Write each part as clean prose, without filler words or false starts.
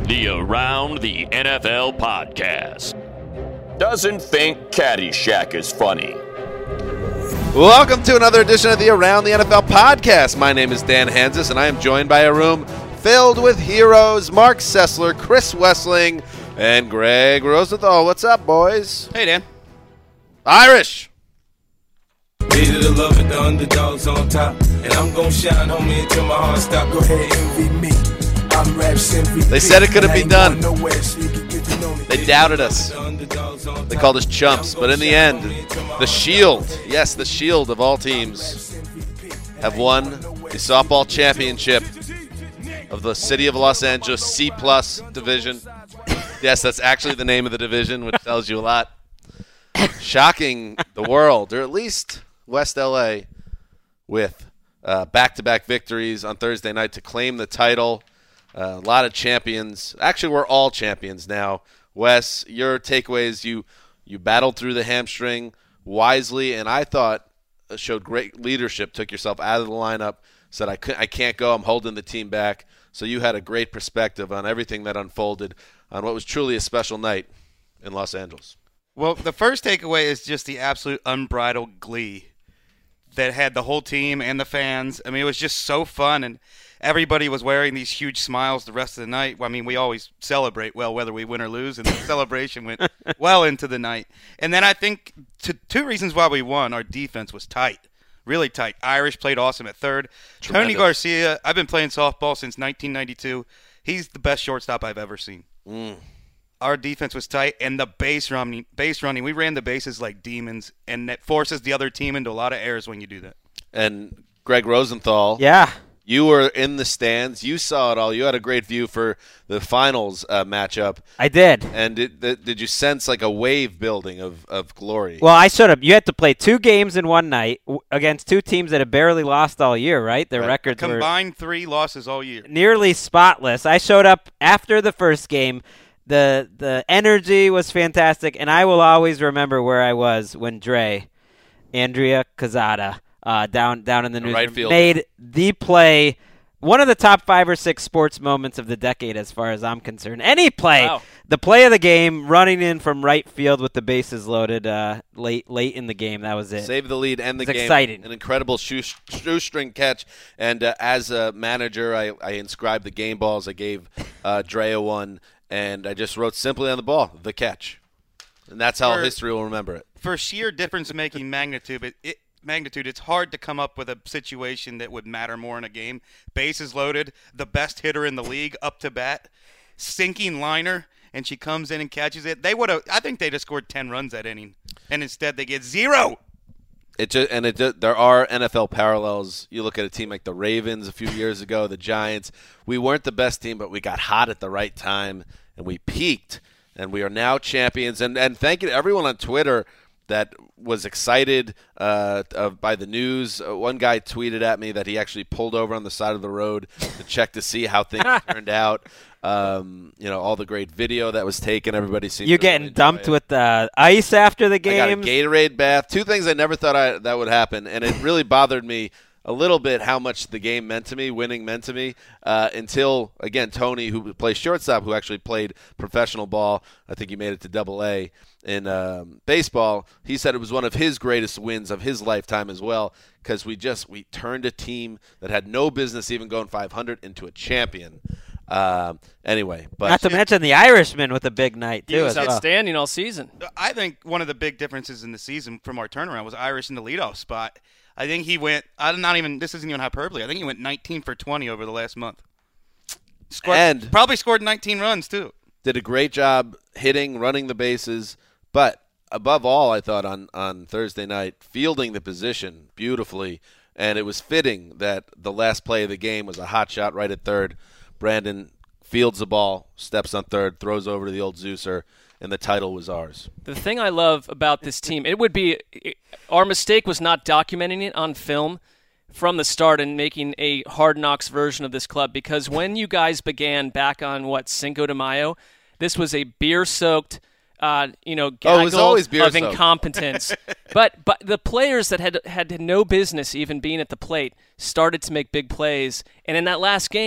The Around the NFL podcast. Doesn't think Caddyshack is funny. Welcome to another edition of the Around the NFL podcast. My name is Dan Hansis, and I am joined by a room filled with heroes. Mark Sessler, Chris Wessling, and Greg Rosenthal. What's up, boys? Hey, Dan. Irish. Leader to love it, the underdogs on top. And I'm gon' shine, homie, until my heart stop. Go ahead, envy me. I'm Raps MVP. They said it couldn't be done. They doubted us. They called us chumps. But in the end, the Shield, yes, the Shield of all teams, have won the softball championship of the City of Los Angeles C-plus division. Yes, that's actually the name of the division, which tells you a lot. Shocking the world, or at least West LA, with back-to-back victories on Thursday night to claim the title. A lot of champions. Actually, we're all champions now. Wes, your takeaways, you battled through the hamstring wisely, and I thought showed great leadership, took yourself out of the lineup, said, I can't go, I'm holding the team back. So you had a great perspective on everything that unfolded on what was truly a special night in Los Angeles. Well, the first takeaway is just the absolute unbridled glee that had the whole team and the fans. I mean, it was just so fun, and everybody was wearing these huge smiles the rest of the night. I mean, we always celebrate well whether we win or lose, and the celebration went well into the night. And then I think two reasons why we won. Our defense was tight, really tight. Irish played awesome at third. Tremendous. Tony Garcia, I've been playing softball since 1992. He's the best shortstop I've ever seen. Our defense was tight, and the base running, we ran the bases like demons, and that forces the other team into a lot of errors when you do that. And Greg Rosenthal. Yeah. You were in the stands. You saw it all. You had a great view for the finals matchup. I did. And did you sense like a wave building of glory? Well, I showed up. You had to play 2 games in one night against 2 teams that have barely lost all year, right? Their records were Combined 3 losses all year. nearly spotless. I showed up after the first game. The energy was fantastic, and I will always remember where I was when Andrea Quezada, down in the newsroom, right field, made the play, one of the top 5 or 6 sports moments of the decade as far as I'm concerned. Any play, Wow. The play of the game, running in from right field with the bases loaded late in the game. That was it. Save the lead and the It's game. exciting. An incredible shoestring catch. And as a manager, I inscribed the game balls. I gave Drea one, and I just wrote simply on the ball, the catch. And that's how history will remember it. For sheer difference-making magnitude, it's hard to come up with a situation that would matter more in a game. Bases loaded, the best hitter in the league up to bat, sinking liner, and she comes in and catches it. I think they'd have scored 10 runs that inning, and instead they get 0. There are NFL parallels. You look at a team like the Ravens a few years ago, the Giants. We weren't the best team, but we got hot at the right time, and we peaked, and we are now champions. And thank you to everyone on Twitter that was excited by the news. One guy tweeted at me that he actually pulled over on the side of the road to check to see how things turned out. All the great video that was taken. Everybody seemed You to getting really dumped enjoy it. with ice after the game? I got a Gatorade bath. 2 things I never thought that would happen, and it really bothered me a little bit how much the game meant to me, winning meant to me, until, again, Tony, who plays shortstop, who actually played professional ball, I think he made it to Double-A in baseball, he said it was one of his greatest wins of his lifetime as well, because we turned a team that had no business even going 500 into a champion. Anyway, but Not to mention the Irishman with a big night, He too. was as well. outstanding all season. I think one of the big differences in the season from our turnaround was Irish in the leadoff spot. I think he went – this isn't even hyperbole. I think he went 19 for 20 over the last month. Probably scored 19 runs, too. did a great job hitting, running the bases, but above all, I thought on Thursday night, fielding the position beautifully, and it was fitting that the last play of the game was a hot shot right at third. Brandon fields the ball, steps on third, throws over to the old Zeuser, and the title was ours. The thing I love about this team, our mistake was not documenting it on film from the start and making a Hard Knocks version of this club, because when you guys began back on, Cinco de Mayo, this was a beer-soaked, gaggle of incompetence. But the players that had no business even being at the plate started to make big plays. And in that last game,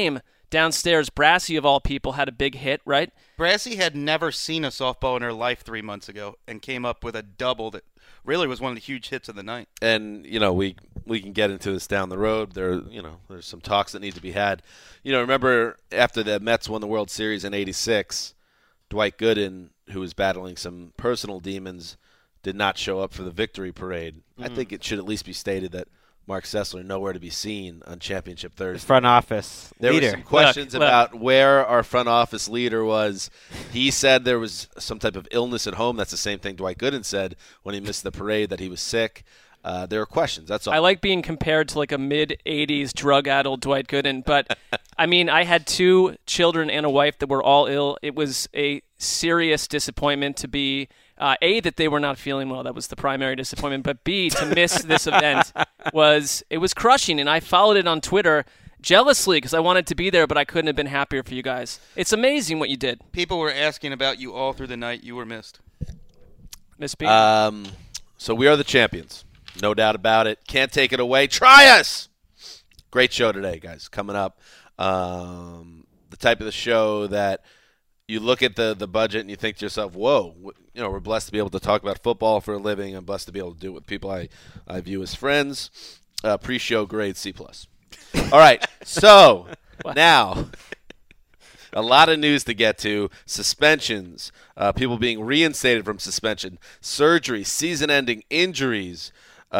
downstairs, Brassy, of all people, had a big hit, right? Brassy had never seen a softball in her life 3 months ago and came up with a double that really was one of the huge hits of the night. And, we can get into this down the road. There's some talks that need to be had. Remember after the Mets won the World Series in '86, Dwight Gooden, who was battling some personal demons, did not show up for the victory parade. I think it should at least be stated that Mark Sessler nowhere to be seen on Championship Thursday. Front office there leader. were some questions about where our front office leader was. He said there was some type of illness at home. That's the same thing Dwight Gooden said when he missed the parade, that he was sick. There were questions. That's all. I like being compared to like a mid-'80s drug-addled Dwight Gooden, but I had 2 children and a wife that were all ill. It was a serious disappointment to be A, that they were not feeling well. That was the primary disappointment. But B, to miss this event was crushing. And I followed it on Twitter jealously because I wanted to be there, but I couldn't have been happier for you guys. It's amazing what you did. People were asking about you all through the night. You were missed. Miss B. So we are the champions. No doubt about it. Can't take it away. Try us! Great show today, guys. Coming up. The type of the show that you look at the budget and you think to yourself, whoa, we're blessed to be able to talk about football for a living. I'm blessed to be able to do it with people I view as friends. Pre-show grade C+. All right, so now a lot of news to get to. Suspensions, people being reinstated from suspension, surgery, season-ending injuries,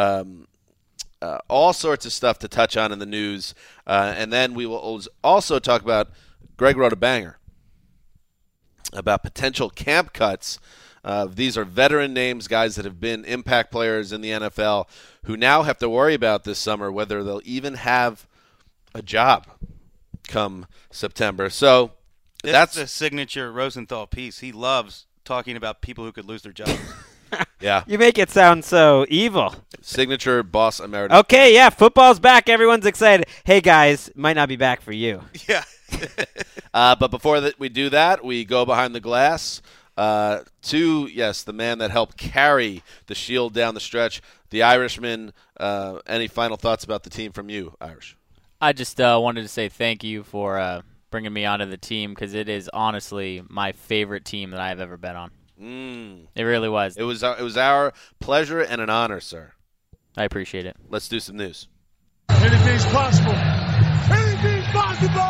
all sorts of stuff to touch on in the news. And then we will also talk about, Greg wrote a banger about potential camp cuts. These are veteran names, guys that have been impact players in the NFL who now have to worry about this summer whether they'll even have a job come September. So that's a signature Rosenthal piece. He loves talking about people who could lose their jobs. Yeah. You make it sound so evil. Signature boss emeritus. Okay, yeah, football's back. Everyone's excited. Hey, guys, might not be back for you. Yeah. But before we do that, we go behind the glass to, the man that helped carry the Shield down the stretch, the Irishman. Any final thoughts about the team from you, Irish? I just wanted to say thank you for bringing me onto the team because it is honestly my favorite team that I have ever been on. It really was. It was our pleasure and an honor, sir. I appreciate it. Let's do some news. Anything's possible. Anything's possible.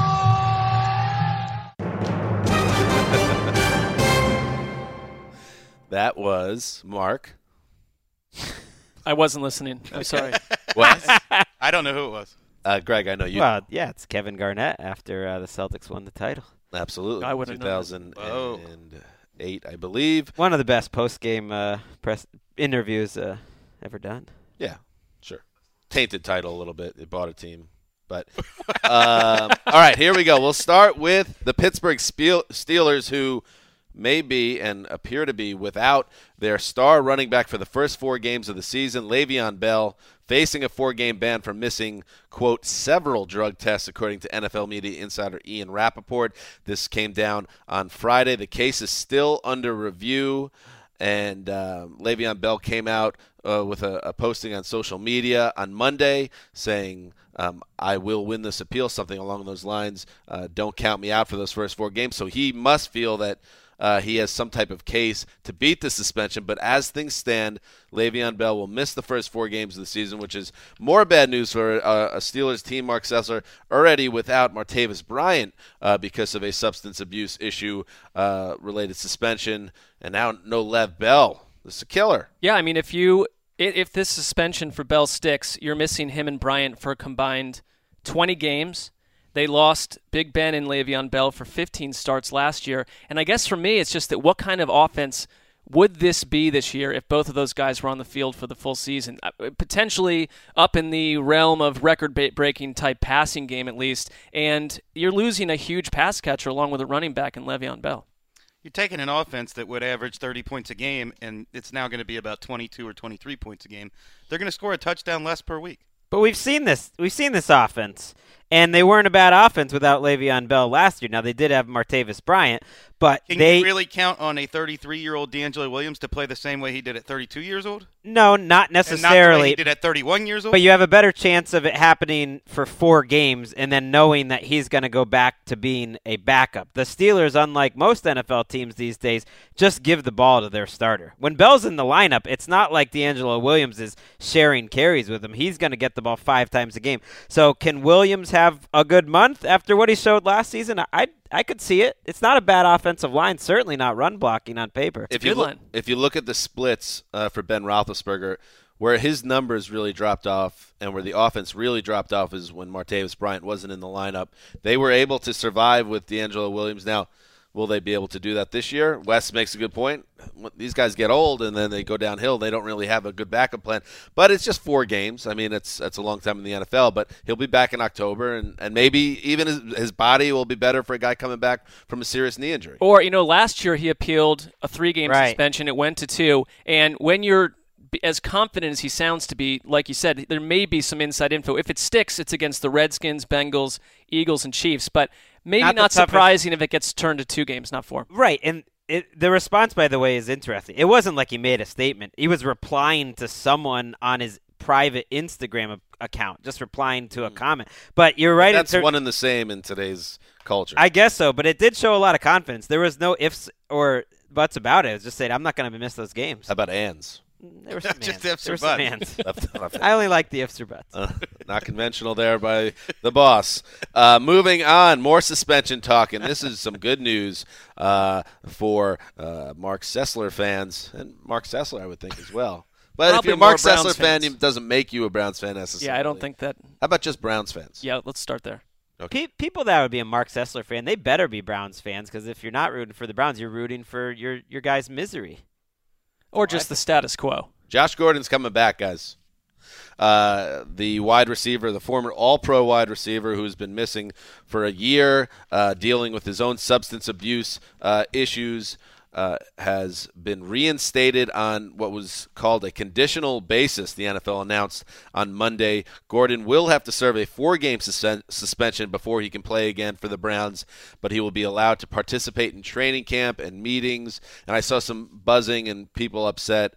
That was Mark. I wasn't listening. I'm sorry. What? I don't know who it was. Greg, I know you. Well, yeah, it's Kevin Garnett after the Celtics won the title. Absolutely. I wouldn't know. 2008, I believe. One of the best post-game press interviews ever done. Yeah, sure. Tainted title a little bit. It bought a team. But all right, here we go. We'll start with the Pittsburgh Steelers, who may be and appear to be without their star running back for the first 4 games of the season, Le'Veon Bell, facing a 4-game ban for missing, quote, several drug tests, according to NFL media insider Ian Rappaport. This came down on Friday. The case is still under review, and Le'Veon Bell came out with a posting on social media on Monday saying, I will win this appeal, something along those lines. Don't count me out for those first 4 games. So he must feel that he has some type of case to beat the suspension. But as things stand, Le'Veon Bell will miss the first 4 games of the season, which is more bad news for a Steelers team, Mark Sessler, already without Martavis Bryant because of a substance abuse issue related suspension. And now no Lev Bell. This is a killer. Yeah, I mean, if this suspension for Bell sticks, you're missing him and Bryant for a combined 20 games. They lost Big Ben and Le'Veon Bell for 15 starts last year. And I guess for me, it's just that what kind of offense would this be this year if both of those guys were on the field for the full season? Potentially up in the realm of record-breaking type passing game at least. And you're losing a huge pass catcher along with a running back in Le'Veon Bell. You're taking an offense that would average 30 points a game, and it's now going to be about 22 or 23 points a game. They're going to score a touchdown less per week. But we've seen this offense, and they weren't a bad offense without Le'Veon Bell last year. Now, they did have Martavis Bryant, but Can you really count on a 33-year-old D'Angelo Williams to play the same way he did at 32 years old? No, not And not the way necessarily. he did at 31 years old. But you have a better chance of it happening for 4 games and then knowing that he's going to go back to being a backup. The Steelers, unlike most NFL teams these days, just give the ball to their starter. When Bell's in the lineup, it's not like D'Angelo Williams is sharing carries with him. He's going to get the ball 5 times a game. So can Williams have a good month after what he showed last season? I could see it. It's not a bad offensive line, certainly not run blocking on paper. If you look at the splits for Ben Roethlisberger, where his numbers really dropped off and where the offense really dropped off is when Martavis Bryant wasn't in the lineup. They were able to survive with D'Angelo Williams. Now, will they be able to do that this year? Wes makes a good point. When these guys get old and then they go downhill, they don't really have a good backup plan. But it's just 4 games. I mean, it's a long time in the NFL, but he'll be back in October, and maybe even his body will be better for a guy coming back from a serious knee injury. Or, last year he appealed a 3-game suspension. It went to 2. And when you're as confident as he sounds to be, like you said, there may be some inside info. If it sticks, it's against the Redskins, Bengals, Eagles, and Chiefs. But maybe not surprising if it gets turned to 2 games, not 4. Right, and the response, by the way, is interesting. It wasn't like he made a statement. He was replying to someone on his private Instagram account, just replying to a comment. But you're right. That's one and the same in today's culture. I guess so, but it did show a lot of confidence. There was no ifs or buts about it. It was just saying, I'm not going to miss those games. How about ands? There were some Just hands. ifs There or were some buts. hands. I only like the ifs or buts. Not conventional there by the boss. Moving on, more suspension talk, and this is some good news for Mark Sessler fans, and Mark Sessler, I would think, as well. But Probably if you're a more Mark Browns Sessler fan, fans. it doesn't make you a Browns fan necessarily. Yeah, I don't think that. How about just Browns fans? Yeah, let's start there. Okay. People that would be a Mark Sessler fan, they better be Browns fans, because if you're not rooting for the Browns, you're rooting for your guy's misery. Or just the status quo. Josh Gordon's coming back, guys. The wide receiver, the former All-Pro wide receiver who's been missing for a year, dealing with his own substance abuse issues, has been reinstated on what was called a conditional basis, the NFL announced on Monday. Gordon will have to serve a 4-game suspension before he can play again for the Browns, but he will be allowed to participate in training camp and meetings. And I saw some buzzing and people upset.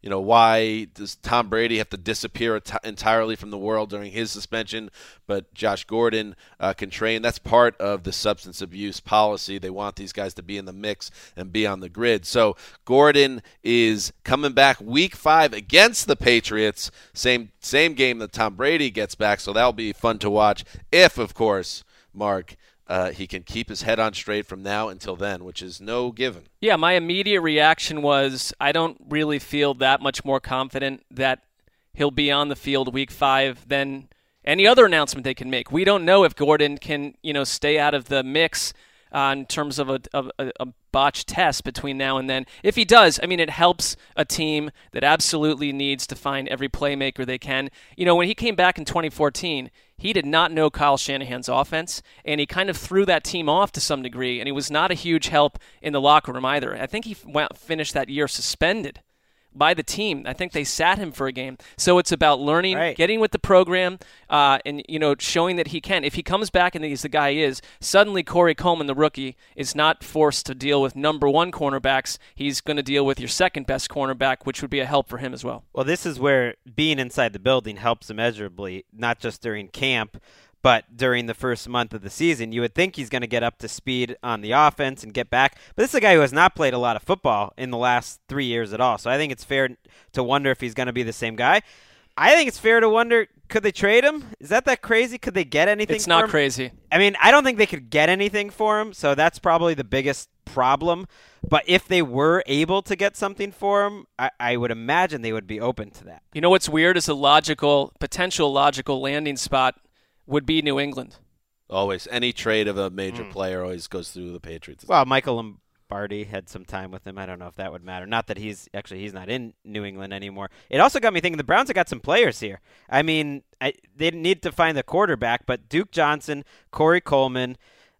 Why does Tom Brady have to disappear entirely from the world during his suspension, but Josh Gordon can train? That's part of the substance abuse policy. They want these guys to be in the mix and be on the grid. So Gordon is coming back week 5 against the Patriots, same game that Tom Brady gets back, so that'll be fun to watch if, of course, Mark, he can keep his head on straight from now until then, which is no given. Yeah, my immediate reaction was I don't really feel that much more confident that he'll be on the field week 5 than any other announcement they can make. We don't know if Gordon can, stay out of the mix in terms of a botched test between now and then. If he does, it helps a team that absolutely needs to find every playmaker they can. When he came back in 2014, he did not know Kyle Shanahan's offense, and he kind of threw that team off to some degree, and he was not a huge help in the locker room either. I think he finished that year suspended by the team. I think they sat him for a game. So it's about learning, getting with the program, and showing that he can. If he comes back and he's the guy he is, suddenly Corey Coleman, the rookie, is not forced to deal with number 1 cornerbacks. He's going to deal with your second best cornerback, which would be a help for him as well. Well, this is where being inside the building helps immeasurably, not just during camp, but during the first month of the season. You would think he's going to get up to speed on the offense and get back. But this is a guy who has not played a lot of football in the last 3 years at all. So I think it's fair to wonder if he's going to be the same guy. I think it's fair to wonder, could they trade him? Is that crazy? Could they get anything for him? It's not crazy. I don't think they could get anything for him, so that's probably the biggest problem. But if they were able to get something for him, I would imagine they would be open to that. You know what's weird is a potential logical landing spot would be New England. Always. Any trade of a major player always goes through the Patriots. Well, Michael Lombardi had some time with him. I don't know if that would matter. Not that he's not in New England anymore. It also got me thinking the Browns have got some players here. They need to find the quarterback, but Duke Johnson, Corey Coleman,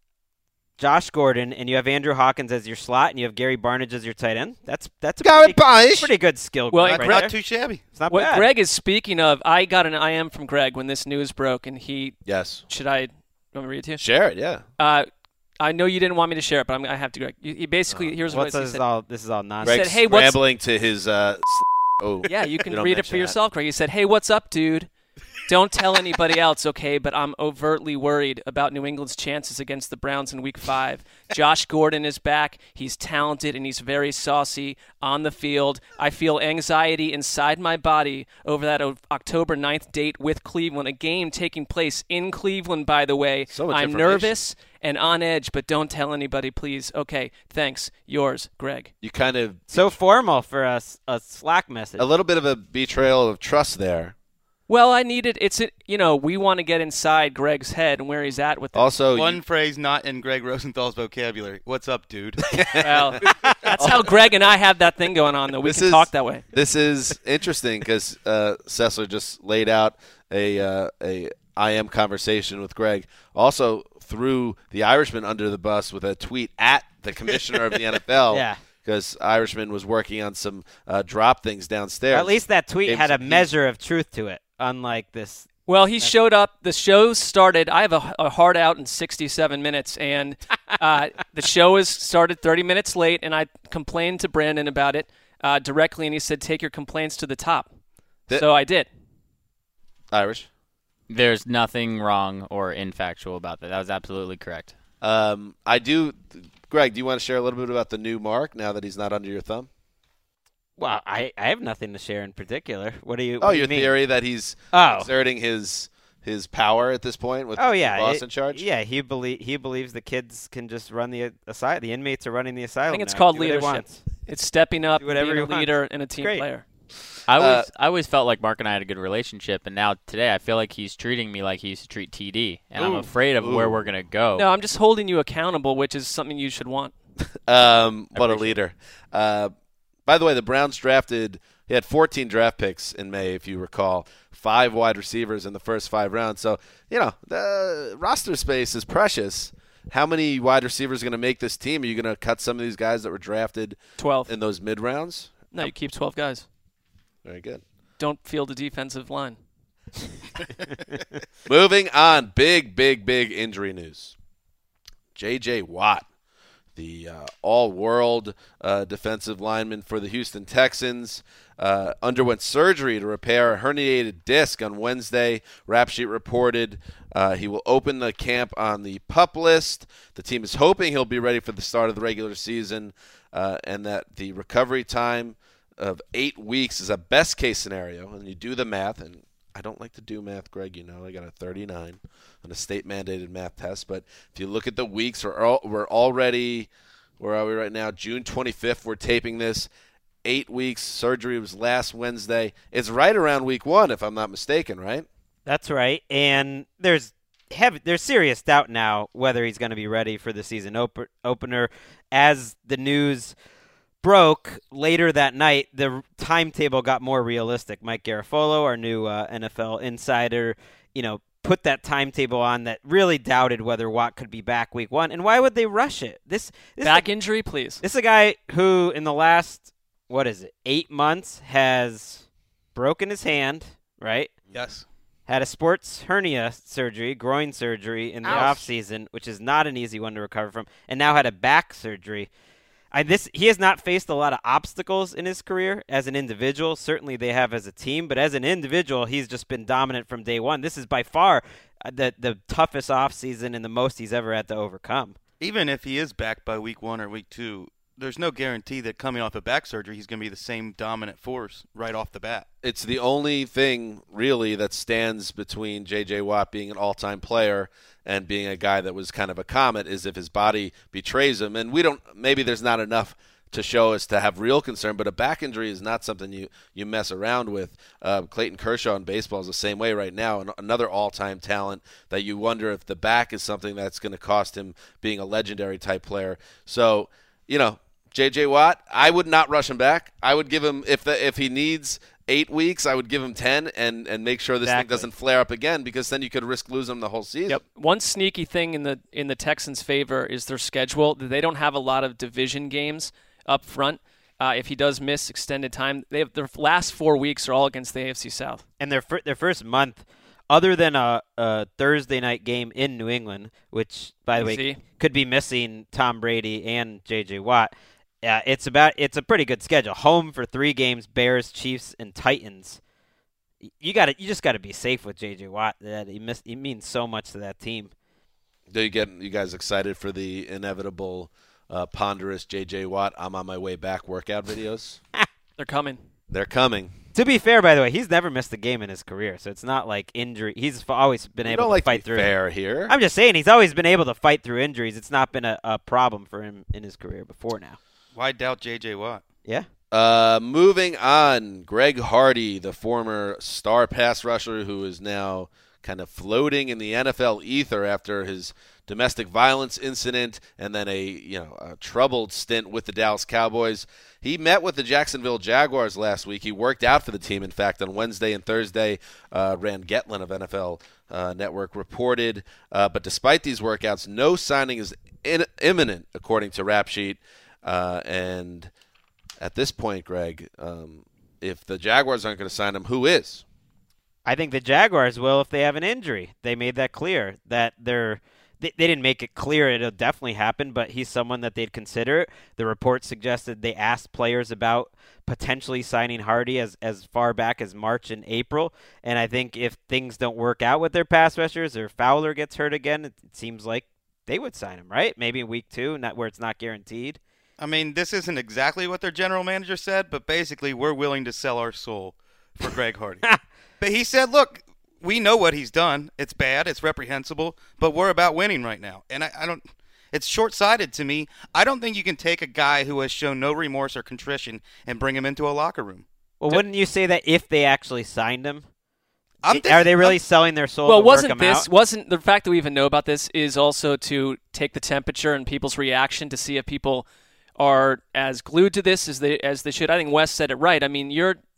Josh Gordon, and you have Andrew Hawkins as your slot, and you have Gary Barnidge as your tight end. That's a pretty good skill. Well, right not there. too shabby. It's not what bad. Greg is speaking of, I got an IM from Greg when this news broke, and he. Yes. Should I? You want me to read it to you? Share it, yeah. I know you didn't want me to share it, but I have to, Greg. He basically, here's what he said. This is all nonsense. Greg's said, "Hey, what's rambling to his Oh, Yeah, you can don't read it mention for that. yourself, Greg. He said, "Hey, what's up, dude? Don't tell anybody else, okay? But I'm overtly worried about New England's chances against the Browns in Week 5. Josh Gordon is back. He's talented, and he's very saucy on the field. I feel anxiety inside my body over that October 9th date with Cleveland, a game taking place in Cleveland, by the way. So much I'm information. nervous and on edge, but don't tell anybody, please. Okay, thanks. Yours, Greg." You kind of So formal for a Slack message. a little bit of a betrayal of trust there. Well, we want to get inside Greg's head and where he's at with it. Also, One phrase not in Greg Rosenthal's vocabulary. What's up, dude? Well, that's how Greg and I have that thing going on, though. We can talk that way. This is interesting because Sessler just laid out a IM conversation with Greg. Also threw the Irishman under the bus with a tweet at the commissioner of the NFL. Yeah. Because Irishman was working on some drop things downstairs. At least that tweet Gave had a some heat. measure of truth to it, unlike this. Well, he showed up. The show started. I have a hard out in 67 minutes, and the show is started 30 minutes late, and I complained to Brandon about it directly, and he said, "Take your complaints to the top." So I did. Irish. There's nothing wrong or infactual about that. That was absolutely correct. I do. Greg, do you want to share a little bit about the new Mark now that he's not under your thumb? Well, I have nothing to share in particular. What do you? Oh, what do your you mean? theory that he's Oh. exerting his power at this point with Oh the yeah, boss in charge? Yeah, he believes the kids can just run the asylum. The inmates are running the asylum. I think it's now. called Do what they leadership. want. It's stepping up, Do whatever being a he wants. leader and a team Great. player. I always felt like Mark and I had a good relationship, and now today I feel like he's treating me like he used to treat TD, and I'm afraid of where we're going to go. No, I'm just holding you accountable, which is something you should want. What a leader. By the way, the Browns drafted – he had 14 draft picks in May, if you recall, 5 wide receivers in the first 5 rounds. So, the roster space is precious. How many wide receivers are going to make this team? Are you going to cut some of these guys that were drafted 12. in those mid-rounds? No, you keep 12 guys. Very good. Don't field a defensive line. Moving on, big injury news. J.J. Watt, the all-world defensive lineman for the Houston Texans, underwent surgery to repair a herniated disc on Wednesday. Rap Sheet reported he will open the camp on the PUP list. The team is hoping he'll be ready for the start of the regular season, and that the recovery time of 8 weeks is a best-case scenario. And you do the math, and I don't like to do math, Greg. I got a 39 on a state-mandated math test. But if you look at the weeks, we're already – where are we right now? June 25th, we're taping this. 8 weeks. Surgery was last Wednesday. It's right around week 1, if I'm not mistaken, right? That's right. And there's serious doubt now whether he's going to be ready for the season opener. As the news broke later that night, the timetable got more realistic. Mike Garafolo, our new NFL insider, put that timetable on that really doubted whether Watt could be back week 1. And why would they rush it? This Back injury, please. This is a guy who in the last, 8 months has broken his hand, right? Yes. Had a sports hernia surgery, groin surgery in the offseason, which is not an easy one to recover from, and now had a back surgery. He has not faced a lot of obstacles in his career as an individual. Certainly they have as a team, but as an individual, he's just been dominant from day one. This is by far the toughest offseason and the most he's ever had to overcome. Even if he is back by week 1 or week 2, there's no guarantee that coming off of back surgery, he's going to be the same dominant force right off the bat. It's the only thing, really, that stands between J.J. Watt being an all-time player and being a guy that was kind of a comet is if his body betrays him. And maybe there's not enough to show us to have real concern, but a back injury is not something you mess around with. Clayton Kershaw in baseball is the same way right now, and another all-time talent that you wonder if the back is something that's going to cost him being a legendary type player. So, J.J. Watt, I would not rush him back. I would give him, if he needs 8 weeks, I would give him 10 and make sure this thing doesn't flare up again, because then you could risk losing him the whole season. Yep. One sneaky thing in the Texans' favor is their schedule. They don't have a lot of division games up front. If he does miss extended time, their last 4 weeks are all against the AFC South. And their first month, other than a Thursday night game in New England, which, by the way, could be missing Tom Brady and J.J. Watt, Yeah, it's a pretty good schedule. Home for 3 games: Bears, Chiefs, and Titans. You just got to be safe with J.J. Watt. He means so much to that team. Do you guys excited for the inevitable, ponderous J.J. Watt "I'm on my way back" workout videos? They're coming. They're coming. To be fair, by the way, he's never missed a game in his career, so it's not like injury. He's always been able to fight through. Fair here. I'm just saying he's always been able to fight through injuries. It's not been a problem for him in his career before now. Why doubt J.J. Watt? Yeah. Moving on, Greg Hardy, the former star pass rusher who is now kind of floating in the NFL ether after his domestic violence incident and then a troubled stint with the Dallas Cowboys. He met with the Jacksonville Jaguars last week. He worked out for the team, in fact, on Wednesday and Thursday. Rand Getlin of NFL Network reported. But despite these workouts, no signing is imminent, according to Rap Sheet. And at this point, Greg, if the Jaguars aren't going to sign him, who is? I think the Jaguars will if they have an injury. They made that clear that they didn't make it clear it'll definitely happen, but he's someone that they'd consider. The report suggested they asked players about potentially signing Hardy as far back as March and April. And I think if things don't work out with their pass rushers or Fowler gets hurt again, it seems like they would sign him, right? Maybe in week 2, not where it's not guaranteed. I mean, this isn't exactly what their general manager said, but basically we're willing to sell our soul for Greg Hardy. But he said, look, we know what he's done. It's bad. It's reprehensible. But we're about winning right now. And I don't – it's short-sighted to me. I don't think you can take a guy who has shown no remorse or contrition and bring him into a locker room. Well, wouldn't you say that if they actually signed him? Are they really selling their soul well, to work him out? Wasn't the fact that we even know about this is also to take the temperature and people's reaction to see if people are as glued to this as they should. I think Wes said it right. I mean,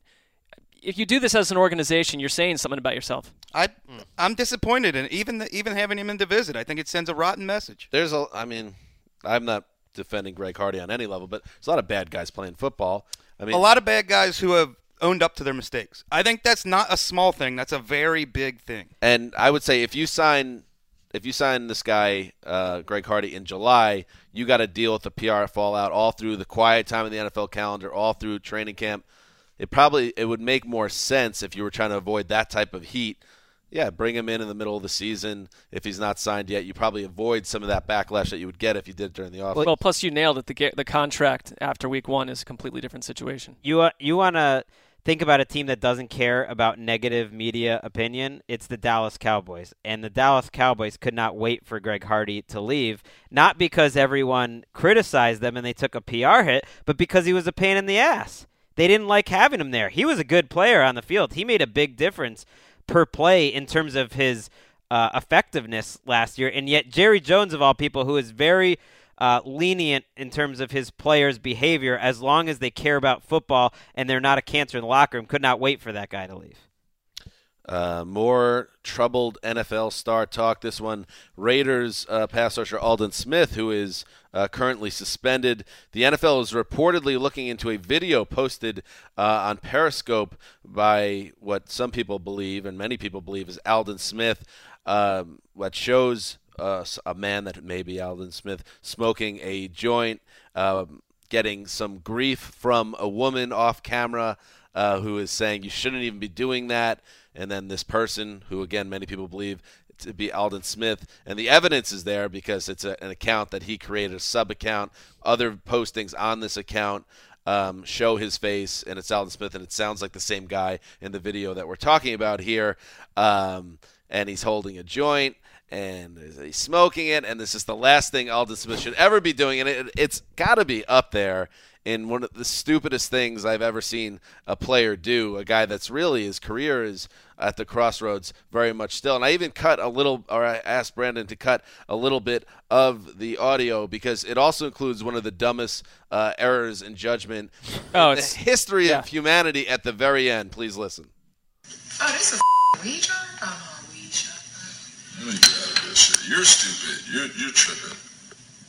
if you do this as an organization, you're saying something about yourself. I'm disappointed, and even having him in to visit, I think it sends a rotten message. I'm not defending Greg Hardy on any level, but there's a lot of bad guys playing football. I mean, a lot of bad guys who have owned up to their mistakes. I think that's not a small thing. That's a very big thing. And I would say if you sign this guy, Greg Hardy, in July, you got to deal with the PR fallout all through the quiet time in the NFL calendar, all through training camp. It would make more sense if you were trying to avoid that type of heat. Yeah, bring him in the middle of the season. If he's not signed yet, you probably avoid some of that backlash that you would get if you did it during the offseason. Well, plus you nailed it. The contract after week 1 is a completely different situation. You want to think about a team that doesn't care about negative media opinion. It's the Dallas Cowboys. And the Dallas Cowboys could not wait for Greg Hardy to leave, not because everyone criticized them and they took a PR hit, but because he was a pain in the ass. They didn't like having him there. He was a good player on the field. He made a big difference per play in terms of his effectiveness last year. And yet Jerry Jones, of all people, who is very lenient in terms of his players' behavior, as long as they care about football and they're not a cancer in the locker room, could not wait for that guy to leave. More troubled NFL star talk. This one, Raiders pass rusher Aldon Smith, who is currently suspended. The NFL is reportedly looking into a video posted on Periscope by what some people believe, and many people believe, is Aldon Smith, what shows a man that may be Aldon Smith smoking a joint, getting some grief from a woman off camera who is saying you shouldn't even be doing that. And then this person, who again many people believe to be Aldon Smith, and the evidence is there because it's an account that he created, a sub-account. Other postings on this account show his face, and it's Aldon Smith, and it sounds like the same guy in the video that we're talking about here. And he's holding a joint, and he's smoking it, and this is the last thing Aldon Smith should ever be doing, and it's got to be up there in one of the stupidest things I've ever seen a player do, a guy that's really, his career is at the crossroads very much still. And I even I asked Brandon to cut a little bit of the audio because it also includes one of the dumbest errors in judgment in the history of humanity at the very end. Please listen. Oh, this is weed jar? Oh, weed jar. Let me get out of this shit. You're stupid. You're tripping.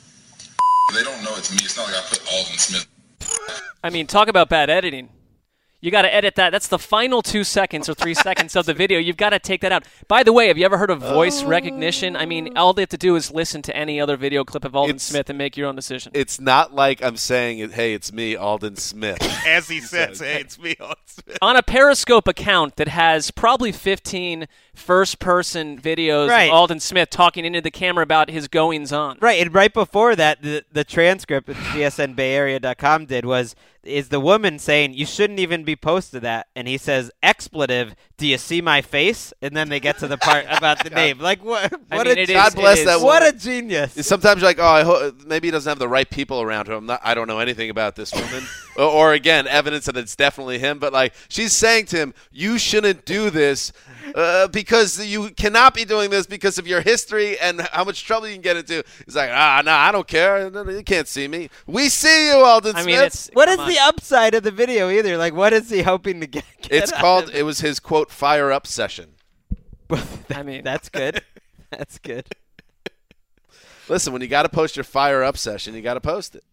They don't know it's me. It's not like I put Aldon Smith. I mean, talk about bad editing. You got to edit that. That's the final 2 seconds or 3 seconds of the video. You've got to take that out. By the way, have you ever heard of voice recognition? I mean, all they have to do is listen to any other video clip of Aldon Smith and make your own decision. It's not like I'm saying, hey, it's me, Aldon Smith. As he says, hey, it's me, Aldon Smith. On a Periscope account that has probably 15 first-person videos of Aldon Smith talking into the camera about his goings-on. Right, and right before that, the transcript that GSNBayArea.com did is the woman saying, you shouldn't even be posted that. And he says, expletive, do you see my face? And then they get to the part about the name. Like, what God bless that woman. What a genius. Sometimes you're like, maybe he doesn't have the right people around him. I don't know anything about this woman. or, again, evidence that it's definitely him. But, like, she's saying to him, you shouldn't do this because you cannot be doing this because of your history and how much trouble you can get into. He's like, no, I don't care. You can't see me. We see you, Aldon Smith. What is the upside of the video either? Like, what is he hoping to get It's called, it was his, quote, fire up session. I mean, that's good. That's good. Listen, when you got to post your fire up session, you got to post it.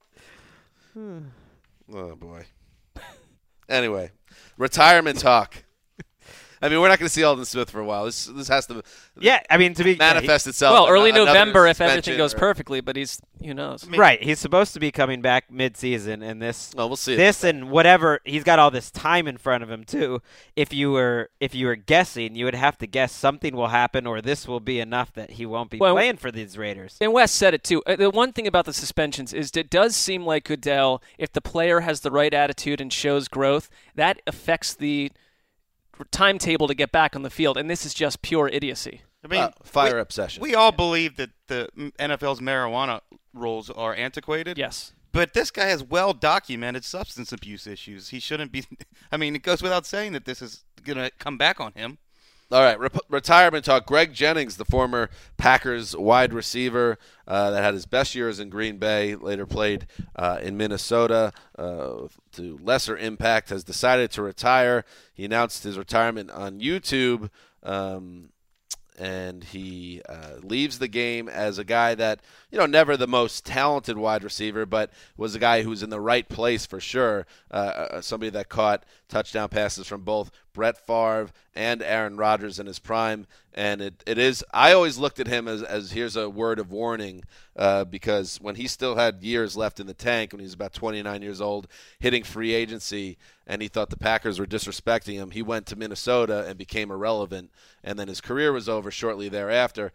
Oh, boy. Anyway, retirement talk. I mean, we're not going to see Aldon Smith for a while. This has to manifest itself. Well, early November if everything goes perfectly, but who knows? Right. He's supposed to be coming back mid-season, and this. Well, we'll see. This and whatever, he's got all this time in front of him too. If you were guessing, you would have to guess something will happen, or this will be enough that he won't be playing for these Raiders. And Wes said it too. The one thing about the suspensions is it does seem like Goodell, if the player has the right attitude and shows growth, that affects the timetable to get back on the field, and this is just pure idiocy. I mean, fire-up session. We all believe that the NFL's marijuana rules are antiquated. Yes. But this guy has well-documented substance abuse issues. He shouldn't be – I mean, it goes without saying that this is going to come back on him. All right, retirement talk. Greg Jennings, the former Packers wide receiver that had his best years in Green Bay, later played in Minnesota to lesser impact, has decided to retire. He announced his retirement on YouTube, and he leaves the game as a guy that, never the most talented wide receiver, but was a guy who was in the right place for sure. Somebody that caught touchdown passes from both Brett Favre and Aaron Rodgers in his prime. And it is, I always looked at him as here's a word of warning, because when he still had years left in the tank, when he was about 29 years old, hitting free agency, and he thought the Packers were disrespecting him, he went to Minnesota and became irrelevant, and then his career was over shortly thereafter.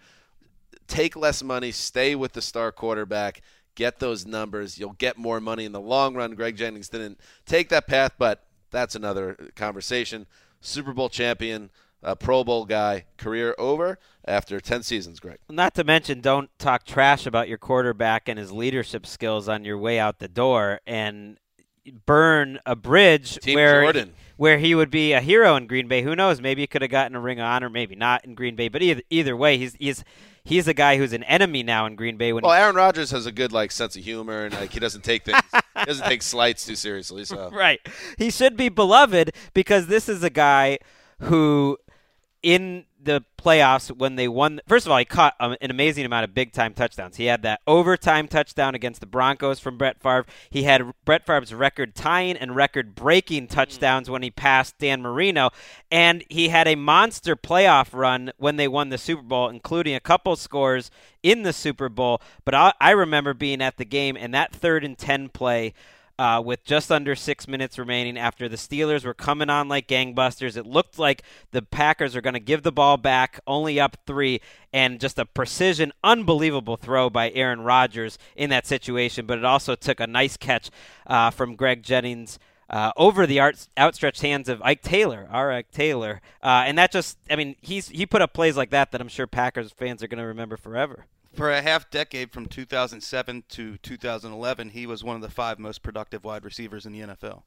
Take less money, stay with the star quarterback, get those numbers. You'll get more money in the long run. Greg Jennings didn't take that path, but that's another conversation. Super Bowl champion, Pro Bowl guy, career over after 10 seasons, Greg. Not to mention, don't talk trash about your quarterback and his leadership skills on your way out the door and burn a bridge where he would be a hero in Green Bay. Who knows? Maybe he could have gotten a Ring of Honor, maybe not in Green Bay. But either way, he's a guy who's an enemy now in Green Bay. Aaron Rodgers has a good sense of humor, and he doesn't take things, he doesn't take slights too seriously. So right, he should be beloved because this is a guy who, in the playoffs, when they won, first of all, he caught an amazing amount of big-time touchdowns. He had that overtime touchdown against the Broncos from Brett Favre. He had Brett Favre's record-tying and record-breaking touchdowns when he passed Dan Marino. And he had a monster playoff run when they won the Super Bowl, including a couple scores in the Super Bowl. But I remember being at the game, and that 3rd and 10 play, with just under 6 minutes remaining after the Steelers were coming on like gangbusters. It looked like the Packers are going to give the ball back, only up 3, and just a precision, unbelievable throw by Aaron Rodgers in that situation. But it also took a nice catch from Greg Jennings over the outstretched hands of Ike Taylor, Ike Taylor. And that just, he put up plays like that I'm sure Packers fans are going to remember forever. For a half decade from 2007 to 2011, he was one of the 5 most productive wide receivers in the NFL.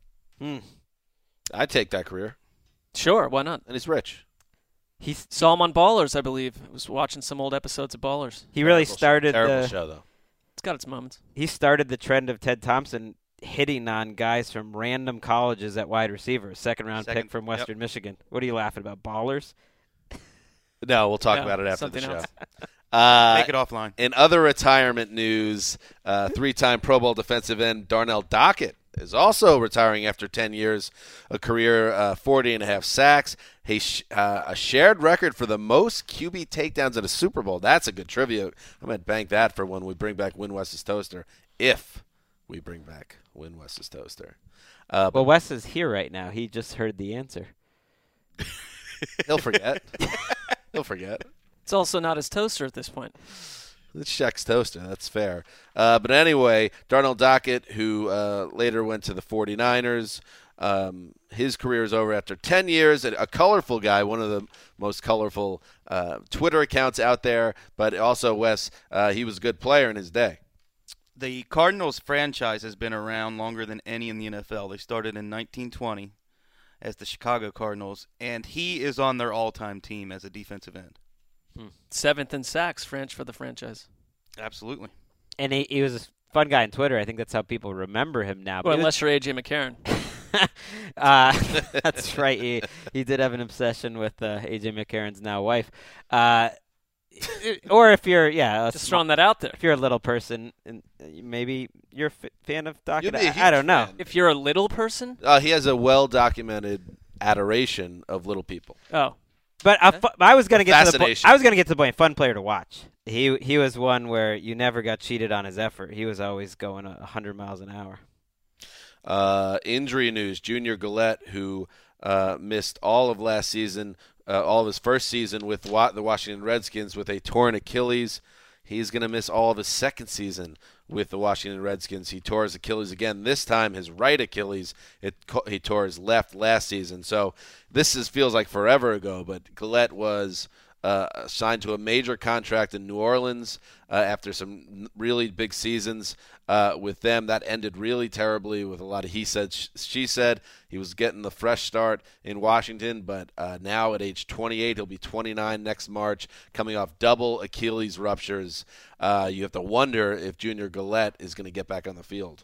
I'd take that career. Sure, why not? And he's rich. He saw him on Ballers, I believe. I was watching some old episodes of Ballers. He really started terrible show, though. It's got its moments. He started the trend of Ted Thompson hitting on guys from random colleges at wide receiver. Second-round pick from Western Michigan. What are you laughing about, Ballers? No, we'll talk about it after the show. Else. Take it offline. In other retirement news, 3-time Pro Bowl defensive end Darnell Dockett is also retiring after 10 years, a career 40.5 sacks, a shared record for the most QB takedowns at a Super Bowl. That's a good trivia. I'm going to bank that for when we bring back Win Wes's Toaster, if we bring back Win Wes's Toaster. Well, Wes is here right now. He just heard the answer. He'll forget. He'll forget. It's also not his toaster at this point. It's Shaq's toaster. That's fair. But anyway, Darnell Dockett, who later went to the 49ers, his career is over after 10 years. A colorful guy, one of the most colorful Twitter accounts out there. But also, Wes, he was a good player in his day. The Cardinals franchise has been around longer than any in the NFL. They started in 1920 as the Chicago Cardinals, and he is on their all-time team as a defensive end. 7th in sacks for the franchise. Absolutely. And he was a fun guy on Twitter. I think that's how people remember him now. Well, unless you're A.J. McCarron. That's right. He did have an obsession with A.J. McCarron's now wife. Or if you're, just throwing that out there. If you're a little person, and maybe you're a fan of Dockett. I don't know. If you're a little person? He has a well-documented adoration of little people. Oh. But I was going to get to the point. Fascination. I was going to get to the point. Fun player to watch. He was one where you never got cheated on his effort. He was always going 100 miles an hour. Injury news: Junior Gillette, who missed all of last season, all of his first season with the Washington Redskins with a torn Achilles. He's going to miss all of his second season with the Washington Redskins. He tore his Achilles again, this time his right Achilles. He tore his left last season. So this feels like forever ago, but Gillette was signed to a major contract in New Orleans after some really big seasons with them. That ended really terribly with a lot of he said, she said. He was getting the fresh start in Washington, but now at age 28, he'll be 29 next March, coming off double Achilles ruptures. You have to wonder if Junior Gillette is going to get back on the field.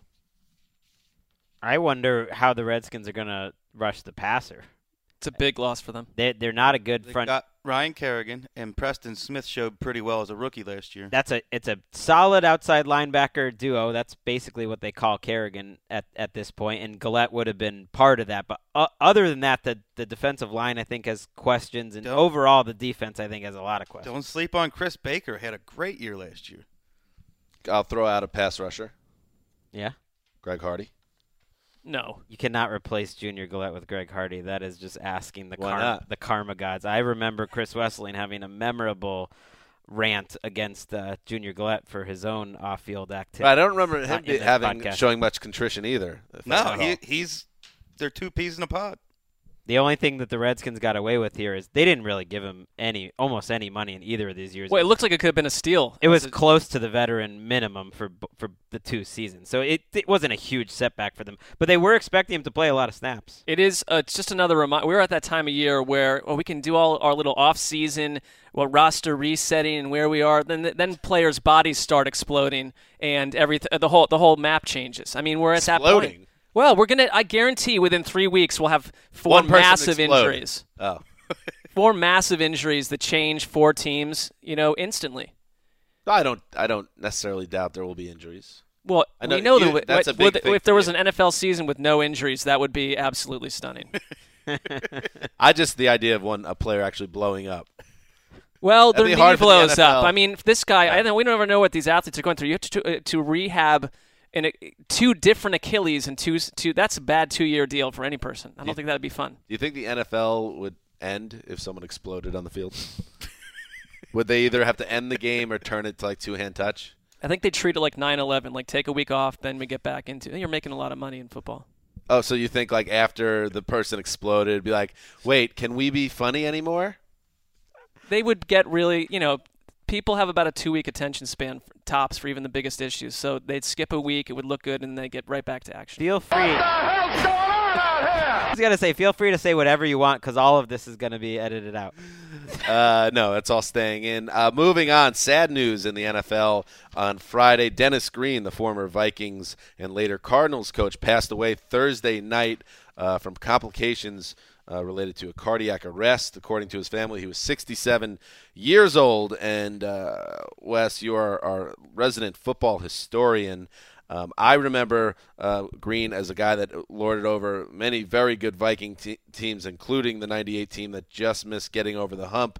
I wonder how the Redskins are going to rush the passer. It's a big loss for them. They're not a good front. Got Ryan Kerrigan and Preston Smith showed pretty well as a rookie last year. It's a solid outside linebacker duo. That's basically what they call Kerrigan at this point, and Gillette would have been part of that. But other than that, the defensive line I think has questions, and overall the defense I think has a lot of questions. Don't sleep on Chris Baker. Had a great year last year. I'll throw out a pass rusher. Yeah. Greg Hardy. No. You cannot replace Junior Gillette with Greg Hardy. That is just asking the karma gods. I remember Chris Wesseling having a memorable rant against Junior Gillette for his own off-field activity. I don't remember him showing much contrition either. No, they're two peas in a pod. The only thing that the Redskins got away with here is they didn't really give him almost any money in either of these years. Well, it looks like it could have been a steal. It was close to the veteran minimum for the 2 seasons, so it wasn't a huge setback for them. But they were expecting him to play a lot of snaps. It is. It's just another reminder. We're at that time of year where we can do all our little off-season, roster resetting and where we are. Then players' bodies start exploding and everything. The whole map changes. I mean, we're at that point. Well, I guarantee within 3 weeks we'll have 4 massive injuries. Oh. 4 massive injuries that change 4 teams, instantly. I don't necessarily doubt there will be injuries. Well, we know that's a big thing. If there was an NFL season with no injuries, that would be absolutely stunning. The idea of a player actually blowing up. Well, the knee blows up. I mean, this guy, we don't ever know what these athletes are going through. You have to rehab in 2 different Achilles and two. That's a bad 2-year deal for any person. I don't think that would be fun. Do you think the NFL would end if someone exploded on the field? Would they either have to end the game or turn it to like 2-hand touch? I think they treat it like 9/11, like take a week off, then we get back into it. You're making a lot of money in football. Oh, so you think like after the person exploded, it'd be like, wait, can we be funny anymore? They would get really, people have about a 2-week attention span tops for even the biggest issues. So they'd skip a week, it would look good, and they get right back to action. Feel free. What the hell's going on out here? I was going to say, feel free to say whatever you want because all of this is going to be edited out. No, that's all staying in. Moving on, sad news in the NFL on Friday. Dennis Green, the former Vikings and later Cardinals coach, passed away Thursday night from complications related to a cardiac arrest. According to his family, he was 67 years old. And, Wes, you are our resident football historian. I remember Green as a guy that lorded over many very good Viking teams, including the 98 team that just missed getting over the hump.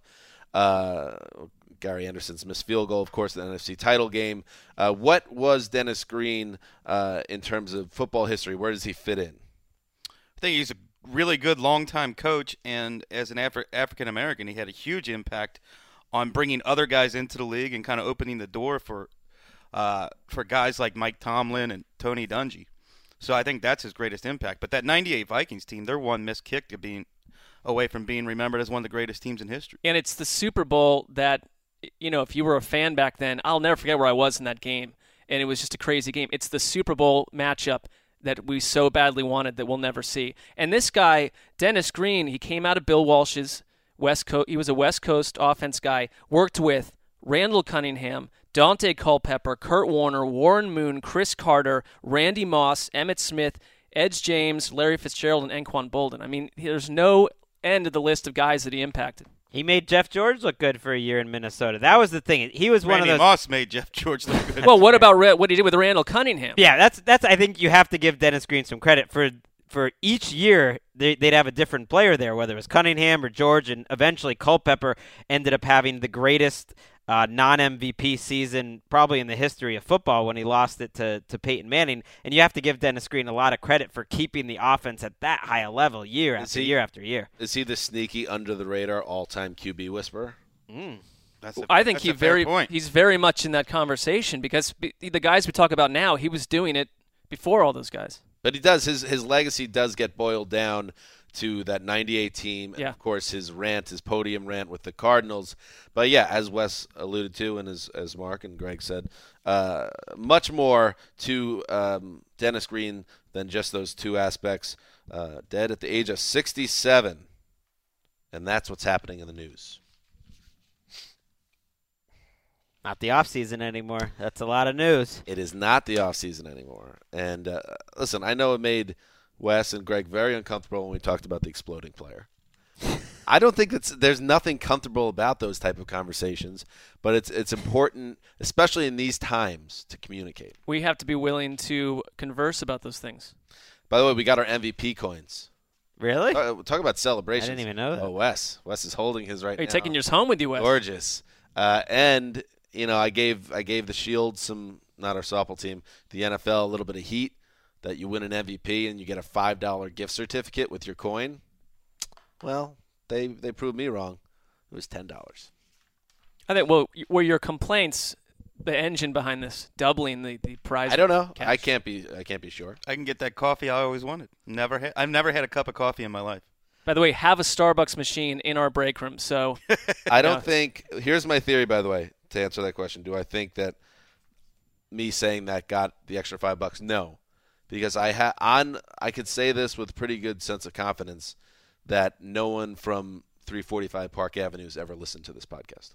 Gary Anderson's missed field goal, of course, the NFC title game. What was Dennis Green in terms of football history? Where does he fit in? I think he's a really good long-time coach, and as an African-American, he had a huge impact on bringing other guys into the league and kind of opening the door for guys like Mike Tomlin and Tony Dungy. So I think that's his greatest impact. But that 98 Vikings team, they're one missed kick to being away from being remembered as one of the greatest teams in history. And it's the Super Bowl that, if you were a fan back then, I'll never forget where I was in that game. And it was just a crazy game. It's the Super Bowl matchup that we so badly wanted that we'll never see. And this guy, Dennis Green, he came out of Bill Walsh's West Coast. He was a West Coast offense guy, worked with Randall Cunningham, Dante Culpepper, Kurt Warner, Warren Moon, Chris Carter, Randy Moss, Emmitt Smith, Edge James, Larry Fitzgerald, and Anquan Bolden. I mean, there's no end to the list of guys that he impacted. He made Jeff George look good for a year in Minnesota. That was the thing. He was one of those. Randy Moss made Jeff George look good. Well, what about what he did with Randall Cunningham? Yeah, that's. I think you have to give Dennis Green some credit for each year. They'd have a different player there, whether it was Cunningham or George, and eventually Culpepper ended up having the greatest non-MVP season probably in the history of football when he lost it to Peyton Manning. And you have to give Dennis Green a lot of credit for keeping the offense at that high a level year after year after year. Is he the sneaky, under-the-radar, all-time QB whisperer? I think he's very much in that conversation because the guys we talk about now, he was doing it before all those guys. But he does. His legacy does get boiled down to that 98 team, and of course his podium rant with the Cardinals. But yeah, as Wes alluded to, and as Mark and Greg said, much more to Dennis Green than just those two aspects. Dead at the age of 67, and that's what's happening in the news. Not the offseason anymore. That's a lot of news. It is not the offseason anymore. And listen, I know it made Wes and Greg very uncomfortable when we talked about the exploding player. I don't think there's nothing comfortable about those type of conversations, but it's important, especially in these times, to communicate. We have to be willing to converse about those things. By the way, we got our MVP coins. Really? Talk about celebrations. I didn't even know that. Oh, Wes is holding his right now. Are you taking yours home with you, Wes? Gorgeous. And I gave the Shield some, not our softball team, the NFL a little bit of heat. That you win an MVP and you get a $5 gift certificate with your coin. Well, they proved me wrong. It was $10. I think. Were your complaints the engine behind this doubling the prize? I don't know. Cash? I can't be sure. I can get that coffee I always wanted. I've never had a cup of coffee in my life. By the way, have a Starbucks machine in our break room. So I don't think. Here's my theory, by the way, to answer that question. Do I think that me saying that got the extra $5? No. Because I could say this with pretty good sense of confidence that no one from 345 Park Avenue has ever listened to this podcast.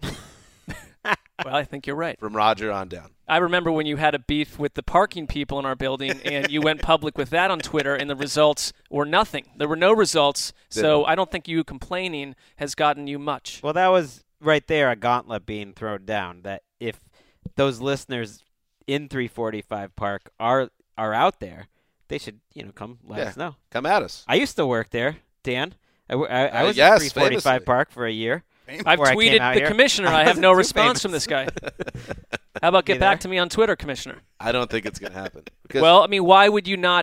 Well, I think you're right. From Roger on down. I remember when you had a beef with the parking people in our building, and you went public with that on Twitter, and the results were nothing. There were no results, so I don't think you complaining has gotten you much. Well, that was right there a gauntlet being thrown down, that if those listeners in 345 Park are out there, they should come let us know. Come at us. I used to work there, Dan. I was at 345 famously. Park for a year. I've tweeted the commissioner. I have no response from this guy. How about get back to me on Twitter, Commissioner? I don't think it's going to happen. Well, I mean, why would you not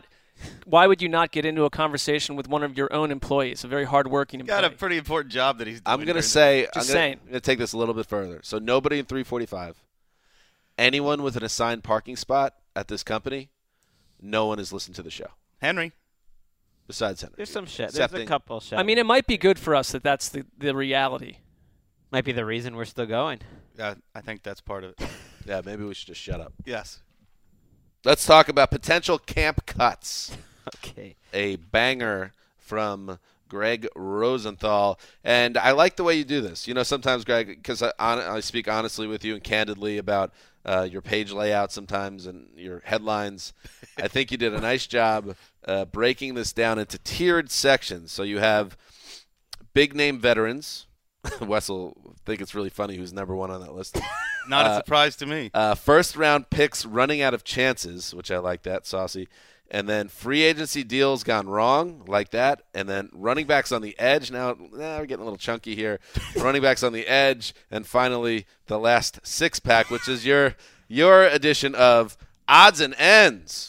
get into a conversation with one of your own employees, a very hardworking employee? Got a pretty important job that he's doing. I'm going to say, Just saying. I'm going to take this a little bit further. So nobody in 345, anyone with an assigned parking spot at this company, no one has listened to the show. Henry. Besides Henry. There's some shit. There's a couple shit. I mean, it might be good for us that that's the reality. Might be the reason we're still going. Yeah, I think that's part of it. Yeah, maybe we should just shut up. Yes. Let's talk about potential camp cuts. Okay. A banger from Greg Rosenthal. And I like the way you do this. Sometimes, Greg, because I speak honestly with you and candidly about your page layout sometimes and your headlines. I think you did a nice job breaking this down into tiered sections. So you have big-name veterans. Wes will think it's really funny who's number one on that list. Not a surprise to me. First-round picks running out of chances, which I like that, saucy. And then free agency deals gone wrong, like that. And then running backs on the edge. Now we're getting a little chunky here. Running backs on the edge. And finally, the last six-pack, which is your edition of Odds and Ends.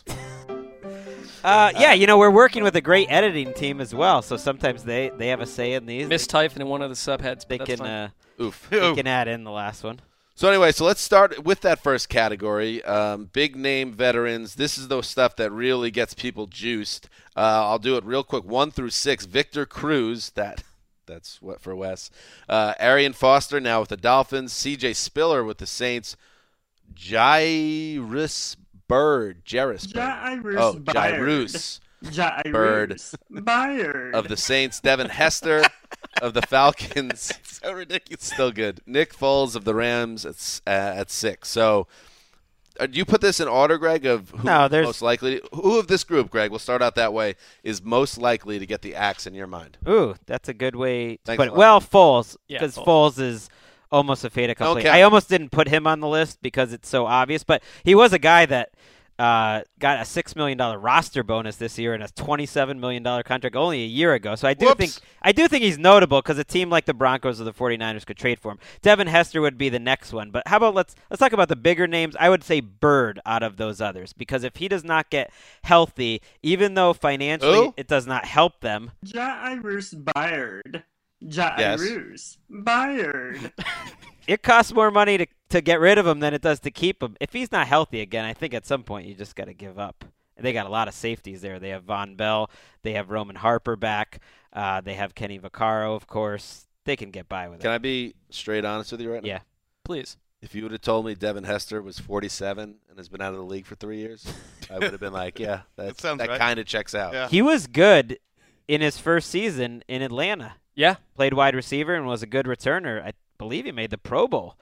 We're working with a great editing team as well, so sometimes they have a say in these. Mistyping in one of the subheads. They can add in the last one. So anyway, let's start with that first category. Big name veterans. This is the stuff that really gets people juiced. I'll do it real quick. 1 through 6. Victor Cruz. That's what for Wes. Arian Foster now with the Dolphins. C.J. Spiller with the Saints. Jairus Bird. Jairus Bird of the Saints. Devin Hester of the Falcons. So ridiculous. Still good. Nick Foles of the Rams at 6. So, do you put this in order, Greg, of who most likely? Who of this group, Greg? We'll start out that way. Is most likely to get the axe in your mind? Ooh, that's a good way to put it. Well, Foles, because Foles is almost a fait accompli. I almost didn't put him on the list because it's so obvious, but he was a guy that got a $6 million roster bonus this year and a $27 million contract only a year ago. So I do think he's notable because a team like the Broncos or the 49ers could trade for him. Devin Hester would be the next one. But how about let's talk about the bigger names. I would say Bird out of those others because if he does not get healthy, even though financially it does not help them. Jairus Byard. Jairus Byard. It costs more money to get rid of him than it does to keep him. If he's not healthy again, I think at some point you just got to give up. They got a lot of safeties there. They have Von Bell. They have Roman Harper back. They have Kenny Vaccaro, of course. They can get by with it. Can I be straight honest with you right now? Yeah. Please. If you would have told me Devin Hester was 47 and has been out of the league for 3 years, I would have been like, yeah, that right. kind of checks out. Yeah. He was good in his first season in Atlanta. Yeah. Played wide receiver and was a good returner. I believe he made the Pro Bowl.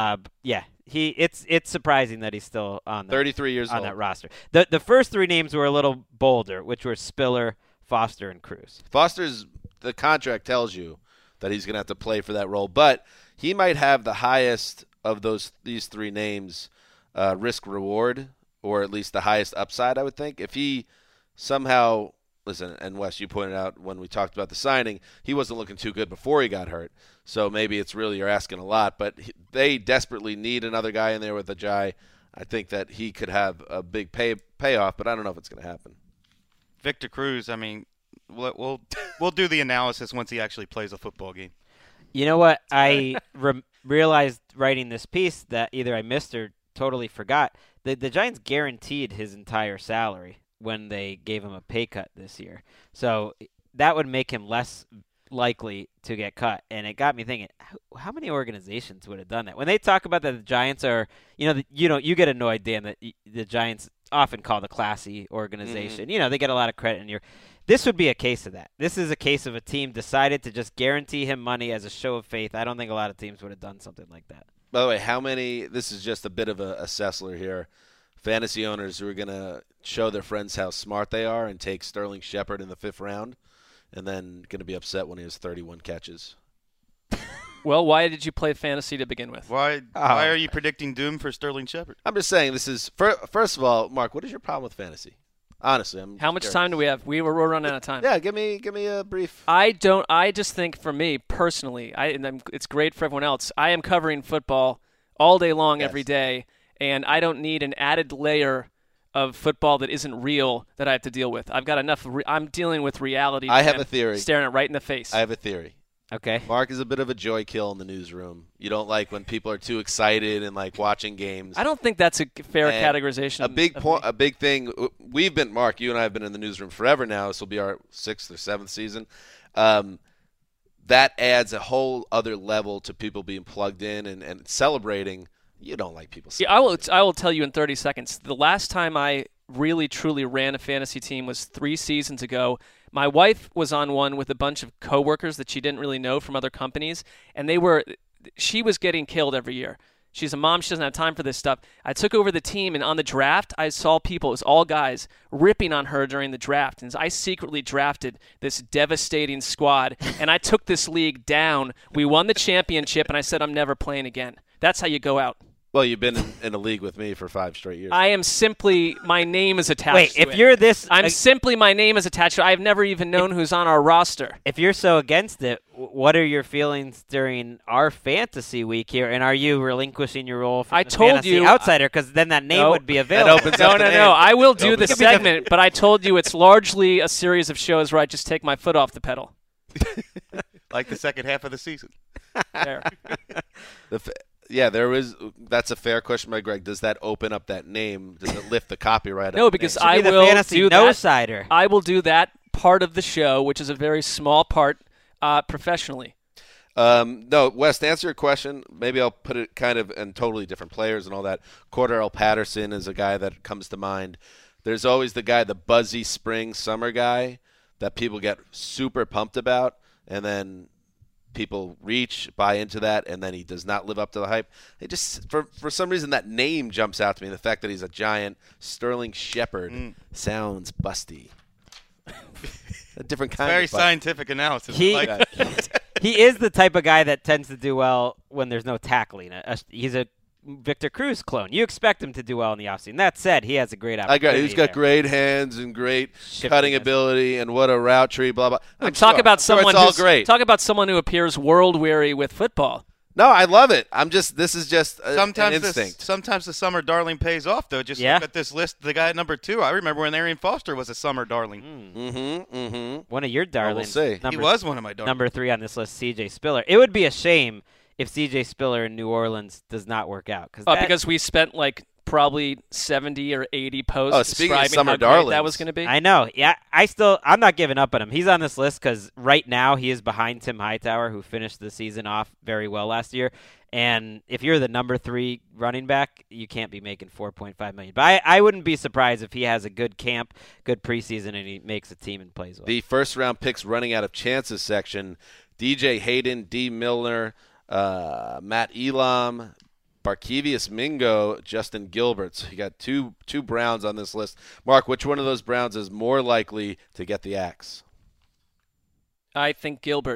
It's surprising that he's still on 33 years on old. that roster. The first three names were a little bolder, which were Spiller, Foster, and Cruz. The contract tells you that he's going to have to play for that role, but he might have the highest of these three names risk reward, or at least the highest upside, I would think. If he somehow listen, and Wes, you pointed out when we talked about the signing, he wasn't looking too good before he got hurt. So maybe it's really you're asking a lot. But they desperately need another guy in there with Ajayi. I think that he could have a big payoff, but I don't know if it's going to happen. Victor Cruz, I mean, we'll do the analysis once he actually plays a football game. You know what? I realized writing this piece that either I missed or totally forgot. The Giants guaranteed his entire salary when they gave him a pay cut this year. So that would make him less likely to get cut. And it got me thinking, how many organizations would have done that? When they talk about that the Giants are, you get annoyed, Dan, that the Giants often called a classy organization. Mm-hmm. They get a lot of credit in this would be a case of that. This is a case of a team decided to just guarantee him money as a show of faith. I don't think a lot of teams would have done something like that. By the way, this is just a bit of a Sessler here. Fantasy owners who are going to show their friends how smart they are and take Sterling Shepard in the 5th round and then going to be upset when he has 31 catches. Well, why did you play fantasy to begin with? Why are you predicting doom for Sterling Shepard? I'm just saying this is first of all, Mark, what is your problem with fantasy? Honestly, how much time do we have? We're running out of time. Yeah, give me a brief. I just think for me personally, it's great for everyone else. I am covering football all day long, every day, and I don't need an added layer of football that isn't real that I have to deal with. I've got enough. I'm dealing with reality. I have a theory. Staring it right in the face. I have a theory. Okay. Mark is a bit of a joy kill in the newsroom. You don't like when people are too excited and like watching games. I don't think that's a fair categorization. A big thing. We've been, Mark, you and I have been in the newsroom forever now. This will be our 6th or 7th season. That adds a whole other level to people being plugged in and celebrating. You don't like people. Yeah, I will tell you in 30 seconds. The last time I really truly ran a fantasy team was 3 seasons ago. My wife was on one with a bunch of coworkers that she didn't really know from other companies, and she was getting killed every year. She's a mom. She doesn't have time for this stuff. I took over the team, and on the draft, I saw people, it was all guys, ripping on her during the draft. And I secretly drafted this devastating squad, and I took this league down. We won the championship, and I said, I'm never playing again. That's how you go out. Well, you've been in a league with me for 5 straight years. I am simply my name is attached. Wait, to if it. you're this, I'm simply my name is attached. I've never even known who's on our roster. If you're so against it, what are your feelings during our fantasy week here? And are you relinquishing your role for I the told fantasy you outsider? Because then that name would be available. That opens up the name. No. I will do the segment, but I told you it's largely a series of shows where I just take my foot off the pedal. Like the second half of the season. There. That's a fair question by Greg. Does that open up that name? Does it lift the copyright? No, of the because name? I the will fantasy do no-sider. I will do that part of the show, which is a very small part, professionally. No, Wes, to answer your question, maybe I'll put it kind of in totally different players and all that. Cordell Patterson is a guy that comes to mind. There's always the guy, the buzzy spring, summer guy that people get super pumped about, and then people buy into that, and then he does not live up to the hype. It just, for some reason, that name jumps out to me. The fact that he's a giant Sterling Shepard sounds busty. A different kind Very of busty. scientific analysis. He is the type of guy that tends to do well when there's no tackling. He's a Victor Cruz clone. You expect him to do well in the offseason. That said, he has a great opportunity. I agree. He's got great hands and great cutting ability, and what a route tree. Blah blah. Talk about someone. It's all great. Talk about someone who appears world weary with football. No, I love it. This is just an instinct. Sometimes the summer darling pays off, though. Just look at this list. The guy at number 2. I remember when Arian Foster was a summer darling. One of your darlings. We'll see. He was one of my darlings. Number 3 on this list, C.J. Spiller. It would be a shame if C.J. Spiller in New Orleans does not work out. Because we spent like probably 70 or 80 posts speaking of describing summer how great darlings, that was going to be. I know. Yeah, I'm not giving up on him. He's on this list because right now he is behind Tim Hightower, who finished the season off very well last year. And if you're the number 3 running back, you can't be making $4.5 million. But I wouldn't be surprised if he has a good camp, good preseason, and he makes a team and plays well. The first-round picks running out of chances section, DJ Hayden, D. Milner, Matt Elam, Barkevius Mingo, Justin Gilbert. So you got two Browns on this list. Mark, which one of those Browns is more likely to get the axe? I think Gilbert.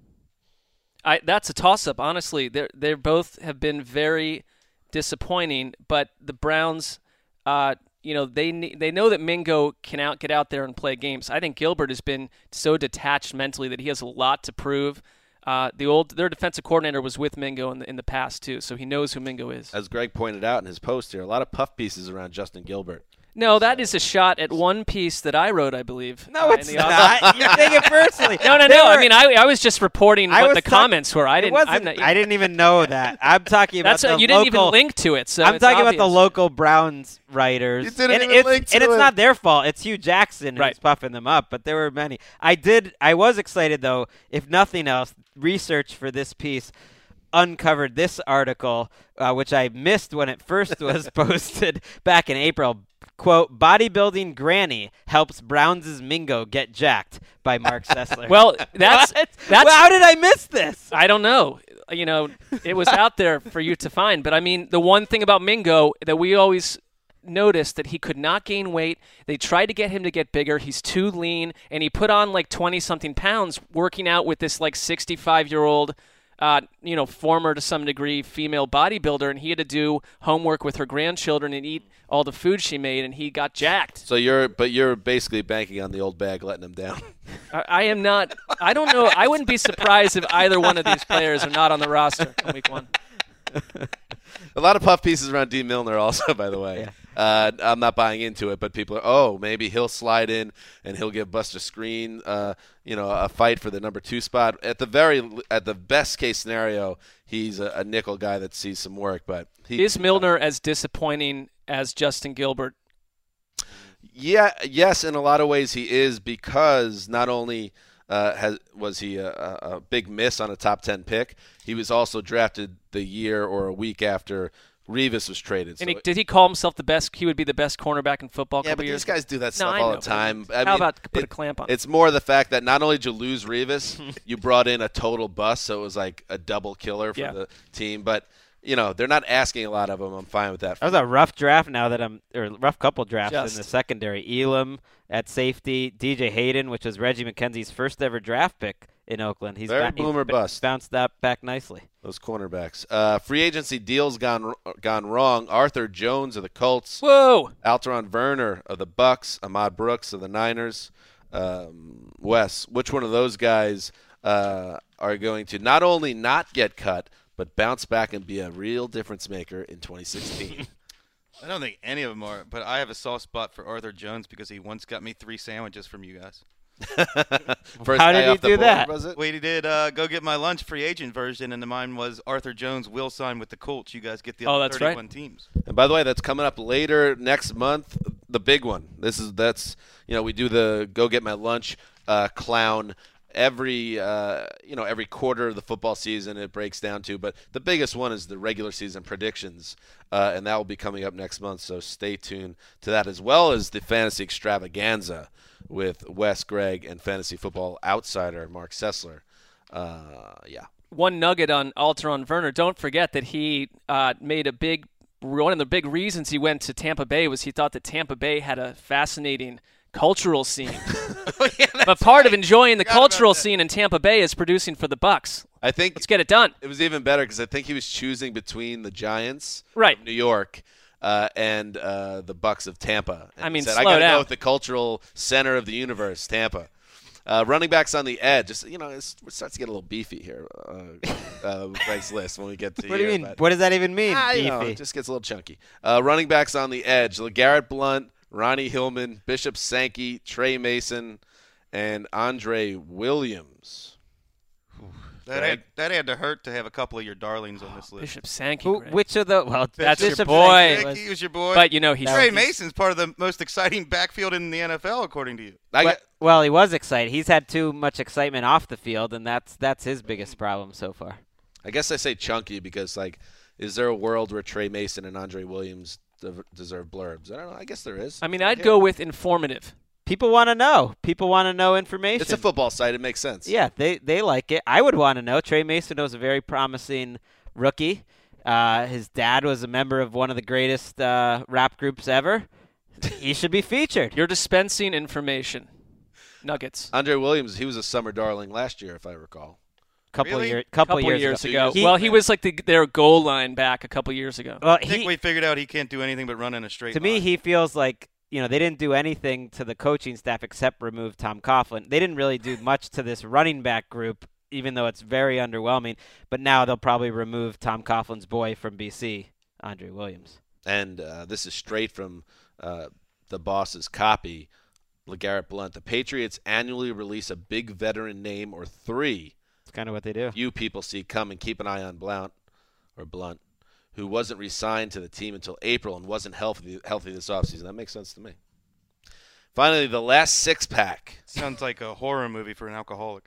That's a toss-up, honestly. They both have been very disappointing, but the Browns, they know that Mingo can get out there and play games. I think Gilbert has been so detached mentally that he has a lot to prove. Their defensive coordinator was with Mingo in the past too, so he knows who Mingo is. As Greg pointed out in his post here, a lot of puff pieces around Justin Gilbert. No, that is a shot at one piece that I wrote, I believe. No, it's not. You're taking it personally. No. I mean, I was just reporting what the comments were. I didn't even know that. I'm talking about you didn't even link to it. So I'm talking about the local Browns writers. You didn't even link to it. And it's not their fault. It's Hugh Jackson who's puffing them up. But there were many. I was excited though. If nothing else, research for this piece uncovered this article, which I missed when it first was posted back in April. Quote, bodybuilding granny helps Browns' Mingo get jacked by Mark Sessler. Well, that's how did I miss this? I don't know. It was out there for you to find. But, I mean, the one thing about Mingo that we always noticed that he could not gain weight. They tried to get him to get bigger. He's too lean, and he put on like 20-something pounds working out with this like 65-year-old former to some degree female bodybuilder, and he had to do homework with her grandchildren and eat all the food she made, and he got jacked. So you're basically banking on the old bag letting him down. I am not. I don't know. I wouldn't be surprised if either one of these players are not on the roster in week 1. A lot of puff pieces around D. Milner also, by the way. Yeah. I'm not buying into it, but people are, maybe he'll slide in and he'll give Buster Screen, a fight for the number 2 spot. At the best case scenario, he's a nickel guy that sees some work. But is Milner as disappointing as Justin Gilbert? Yeah, yes, in a lot of ways he is, because not only was he a big miss on a top 10 pick, he was also drafted the year or a week after Revis was traded. And did he call himself the best? He would be the best cornerback in football. Yeah, but these guys do that stuff all all the time. How about put a clamp on? It's more the fact that not only did you lose Revis, you brought in a total bust, so it was like a double killer for the team. But they're not asking a lot of them. I'm fine with that. That was a rough draft. Rough couple drafts in the secondary. Elam at safety, DJ Hayden, which was Reggie McKenzie's first ever draft pick in Oakland. He's Very boom or bust. Bounced back nicely. Those cornerbacks. Free agency deals gone wrong. Arthur Jones of the Colts. Whoa. Alteron Werner of the Bucks. Ahmad Brooks of the Niners. Wes, which one of those guys are going to not only not get cut, but bounce back and be a real difference maker in 2016? I don't think any of them are, but I have a soft spot for Arthur Jones because he once got me 3 sandwiches from you guys. How did he do that? Was it? Wait, he did Go Get My Lunch free agent version, and mine was Arthur Jones will sign with the Colts. You guys get the other 31 teams. And by the way, that's coming up later next month. The big one. That's we do the Go Get My Lunch clown every quarter of the football season. It breaks down to, but the biggest one is the regular season predictions, and that will be coming up next month. So stay tuned to that, as well as the fantasy extravaganza with Wes, Greg, and fantasy football outsider Mark Sessler. One nugget on Alteron Werner. Don't forget that he made one of the big reasons he went to Tampa Bay was he thought that Tampa Bay had a fascinating cultural scene. But part of enjoying the cultural scene in Tampa Bay is producing for the Bucks. I think let's get it done. It was even better because I think he was choosing between the Giants of New York and the Bucks of Tampa. And I said, slow I got to down. go with the cultural center of the universe, Tampa. Running backs on the edge. It starts to get a little beefy here. Greg's list when we get to What do you mean? What does that even mean, beefy? It just gets a little chunky. Running backs on the edge. LeGarrette Blount, Ronnie Hillman, Bishop Sankey, Trey Mason, and Andre Williams. That had to hurt to have a couple of your darlings on this list. Bishop Sankey. Which of the? Well, that's Bishop your boy. Sankey was your boy. But he's Trey Mason's part of the most exciting backfield in the NFL, according to you. Well, he was excited. He's had too much excitement off the field, and that's his biggest problem so far. I guess I say chunky because, is there a world where Trey Mason and Andre Williams deserve blurbs? I don't know. I guess there is. I mean, I'd go with informative. People want to know. People want to know information. It's a football site. It makes sense. Yeah, they like it. I would want to know. Trey Mason was a very promising rookie. His dad was a member of one of the greatest rap groups ever. He should be featured. You're dispensing information. Nuggets. Andre Williams, he was a summer darling last year, if I recall. Couple years ago. Well, he was like their goal line back a couple years ago. Well, I think we figured out he can't do anything but run in a straight line. To me, he feels like they didn't do anything to the coaching staff except remove Tom Coughlin. They didn't really do much to this running back group, even though it's very underwhelming. But now they'll probably remove Tom Coughlin's boy from BC, Andre Williams. And this is straight from the boss's copy, LeGarrette Blount. The Patriots annually release a big veteran name or 3. That's kind of what they do. You people see come and keep an eye on Blount, who wasn't re-signed to the team until April and wasn't healthy this offseason. That makes sense to me. Finally, the last six-pack. Sounds like a horror movie for an alcoholic.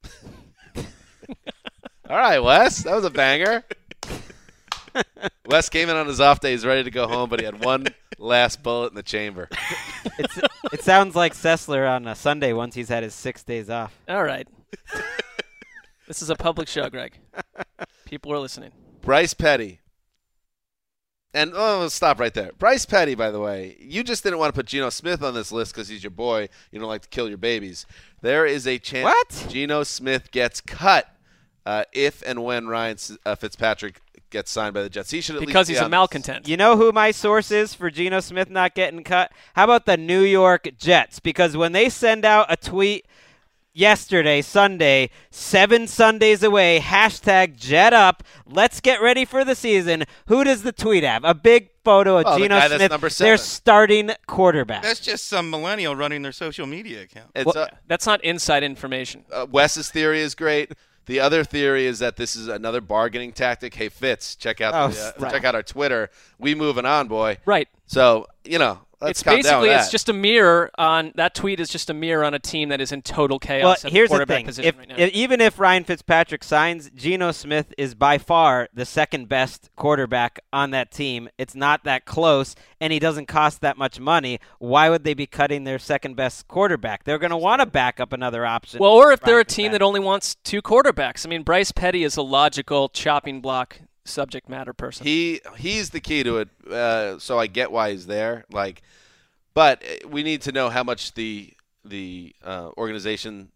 All right, Wes. That was a banger. Wes came in on his off day. He's ready to go home, but he had one last bullet in the chamber. It sounds like Sessler on a Sunday once he's had his 6 days off. All right. This is a public show, Greg. People are listening. Bryce Petty. And stop right there. Bryce Petty, by the way, you just didn't want to put Geno Smith on this list because he's your boy. You don't like to kill your babies. There is a chance Geno Smith gets cut if and when Ryan Fitzpatrick gets signed by the Jets. He should because he's a malcontent. You know who my source is for Geno Smith not getting cut? How about the New York Jets? Because when they send out a tweet yesterday, Sunday, 7 Sundays away, #JetUp, let's get ready for the season. Who does the tweet have? A big photo of Geno Smith, their starting quarterback. That's just some millennial running their social media account. That's not inside information. Wes's theory is great. The other theory is that this is another bargaining tactic. Hey, Fitz, check out our Twitter. We moving on, boy. Right. So, let's calm down with that. It's just a mirror on that tweet is just a mirror on a team that is in total chaos. Well, here's the quarterback thing: position right now. even if Ryan Fitzpatrick signs, Geno Smith is by far the second best quarterback on that team. It's not that close, and he doesn't cost that much money. Why would they be cutting their second best quarterback? They're going to want to back up another option. Well, or if they're a team that only wants 2 quarterbacks. I mean, Bryce Petty is a logical chopping block subject matter person. He's the key to it. So I get why he's there. But we need to know how much the organization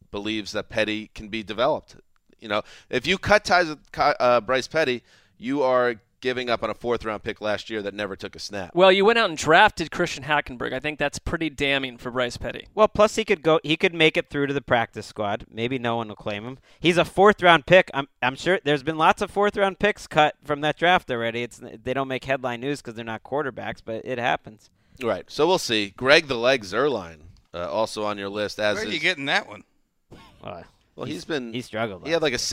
believes that Petty can be developed. You know, if you cut ties with Bryce Petty, you are giving up on a 4th-round pick last year that never took a snap. Well, you went out and drafted Christian Hackenberg. I think that's pretty damning for Bryce Petty. Well, plus he could make it through to the practice squad. Maybe no one will claim him. He's a 4th-round pick. I'm sure there's been lots of 4th-round picks cut from that draft already. They don't make headline news because they're not quarterbacks, but it happens. Right. So we'll see. Greg the Leg Zuerlein, also on your list. Where are you getting that one? Well, he struggled. He had like a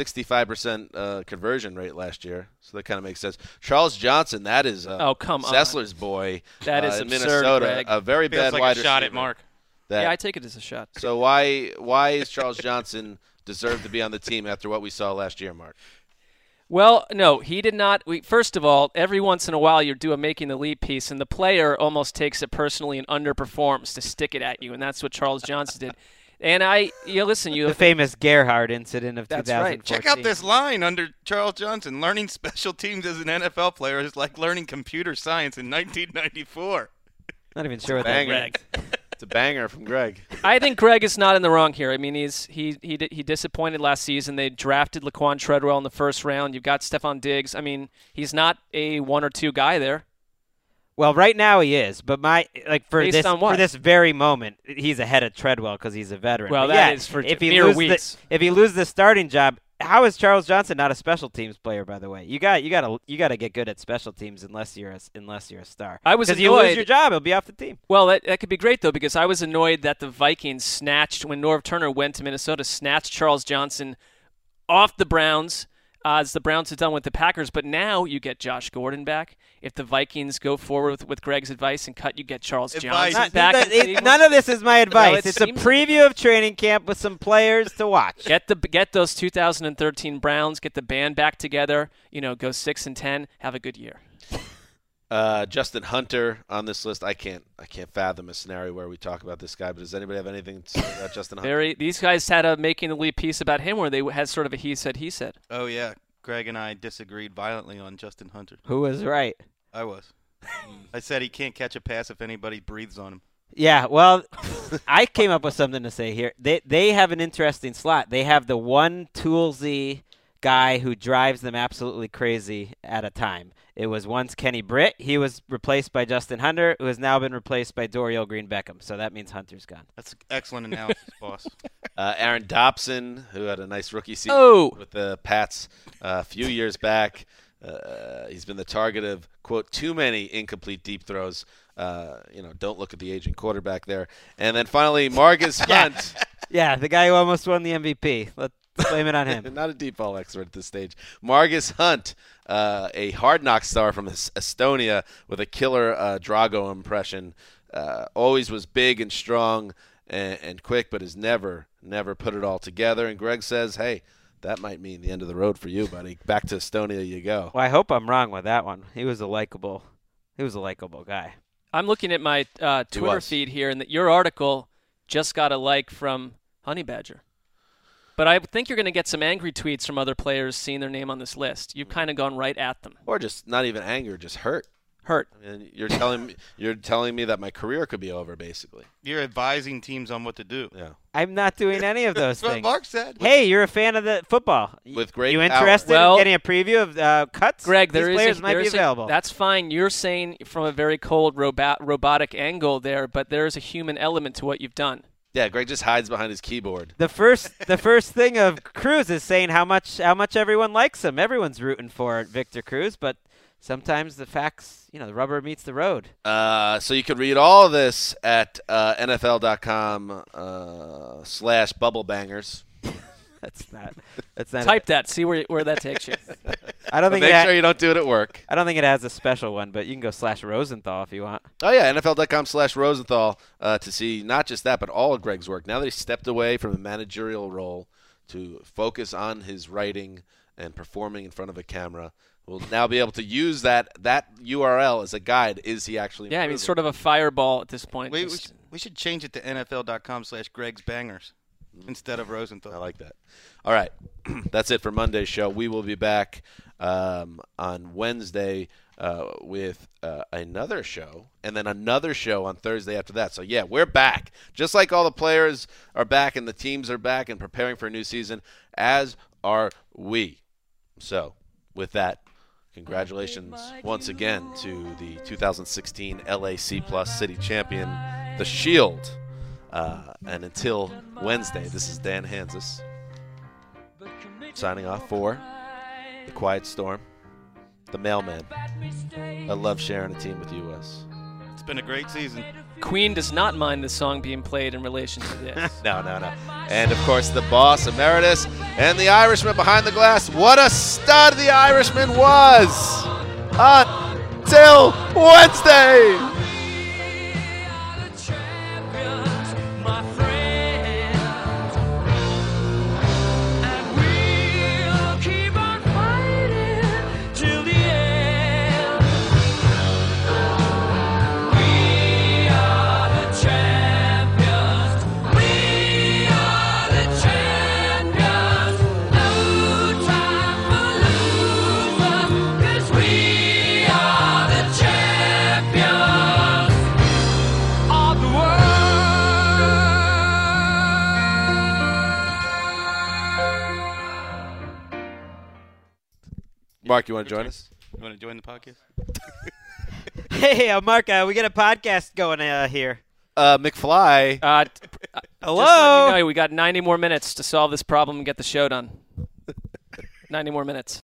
65% conversion rate last year, so that kind of makes sense. Charles Johnson, that is Sessler's boy. That is in absurd, Minnesota, Greg. a very Feels bad like wide a shot receiver. at Mark. Yeah, I take it as a shot. So why is Charles Johnson deserve to be on the team after what we saw last year, Mark? Well, no, he did not. First of all, every once in a while you do a making the leap piece, and the player almost takes it personally and underperforms to stick it at you, and that's what Charles Johnson did. And the famous Gerhard incident of 2014. Right. Check out this line under Charles Johnson. Learning special teams as an NFL player is like learning computer science in 1994. Not even sure what that means. It's a banger from Greg. I think Greg is not in the wrong here. I mean, he disappointed last season. They drafted Laquan Treadwell in the 1st round. You've got Stephon Diggs. I mean, he's not a 1 or 2 guy there. Well, right now he is, but for this very moment, he's ahead of Treadwell because he's a veteran. Well, but that is for mere weeks. If he loses the starting job, how is Charles Johnson not a special teams player? By the way, you got to get good at special teams unless you're a star. I was annoyed. Because you lose your job, he'll be off the team. Well, that could be great though, because I was annoyed that the Vikings snatched when Norv Turner went to Minnesota, snatched Charles Johnson off the Browns. As the Browns have done with the Packers, but now you get Josh Gordon back. If the Vikings go forward with Greg's advice and cut, you get Charles Johnson back. None of this is my advice. No, it's a preview of training camp with some players to watch. Get those 2013 Browns. Get the band back together. Go 6-10. Have a good year. Justin Hunter on this list. I can't fathom a scenario where we talk about this guy. But does anybody have anything to say about Justin Hunter? These guys had a making the leap piece about him where they had sort of a he said. Oh yeah, Greg and I disagreed violently on Justin Hunter. Who was right? I was. I said he can't catch a pass if anybody breathes on him. Yeah, well, I came up with something to say here. They have an interesting slot. They have the one toolsy guy who drives them absolutely crazy at a time. It was once Kenny Britt. He was replaced by Justin Hunter, who has now been replaced by Dorial Green-Beckham. So that means Hunter's gone. That's excellent analysis, boss. Aaron Dobson, who had a nice rookie season with the Pats a few years back. He's been the target of, quote, too many incomplete deep throws. Don't look at the aging quarterback there. And then finally, Margus Hunt. Yeah, the guy who almost won the MVP. Let's blame it on him. Not a deep ball expert at this stage. Margus Hunt, a Hard Knock star from Estonia with a killer Drago impression. Always was big and strong and quick, but has never put it all together. And Greg says, hey, that might mean the end of the road for you, buddy. Back to Estonia you go. Well, I hope I'm wrong with that one. He was a likable guy. I'm looking at my Twitter feed here, and your article just got a like from Honey Badger. But I think you're going to get some angry tweets from other players seeing their name on this list. You've kind of gone right at them. Or just not even anger, just hurt. Hurt. I mean, you're telling me that my career could be over, basically. You're advising teams on what to do. Yeah. I'm not doing any of those That's things. what Mark said. Hey, you're a fan of the football. With great You power. interested in getting a preview of cuts? Greg, These players might be available. That's fine. You're saying from a very cold robotic angle there, but there is a human element to what you've done. Yeah, Greg just hides behind his keyboard. The first thing of Cruz is saying how much everyone likes him. Everyone's rooting for Victor Cruz, but sometimes the facts, the rubber meets the road. So you can read all of this at NFL.com/bubblebangers. That's not. Type that. See where that takes you. I don't think. Make sure you don't do it at work. I don't think it has a special one, but you can go /Rosenthal if you want. Oh yeah, NFL.com/Rosenthal to see not just that, but all of Greg's work. Now that he's stepped away from a managerial role to focus on his writing and performing in front of a camera, we'll now be able to use that URL as a guide. Is he actually? Yeah, I mean, sort of a fireball at this point. We should change it to NFL.com/GregsBangers. Instead of Rosenthal. I like that. All right. That's it for Monday's show. We will be back on Wednesday with another show, and then another show on Thursday after that. So, yeah, we're back. Just like all the players are back and the teams are back and preparing for a new season, as are we. So, with that, congratulations once again to the 2016 LAC Plus City Champion, the Shield. And until Wednesday, this is Dan Hansis signing off for The Quiet Storm, the Mailman. I love sharing a team with you, Wes. It's been a great season. Queen does not mind the song being played in relation to this. No. And, of course, the boss emeritus and the Irishman behind the glass. What a stud the Irishman was! Until Wednesday! Mark, you want to join us? You want to join the podcast? Hey, Mark, we got a podcast going here. McFly. Hello? Just letting you know, we got 90 more minutes to solve this problem and get the show done. 90 more minutes.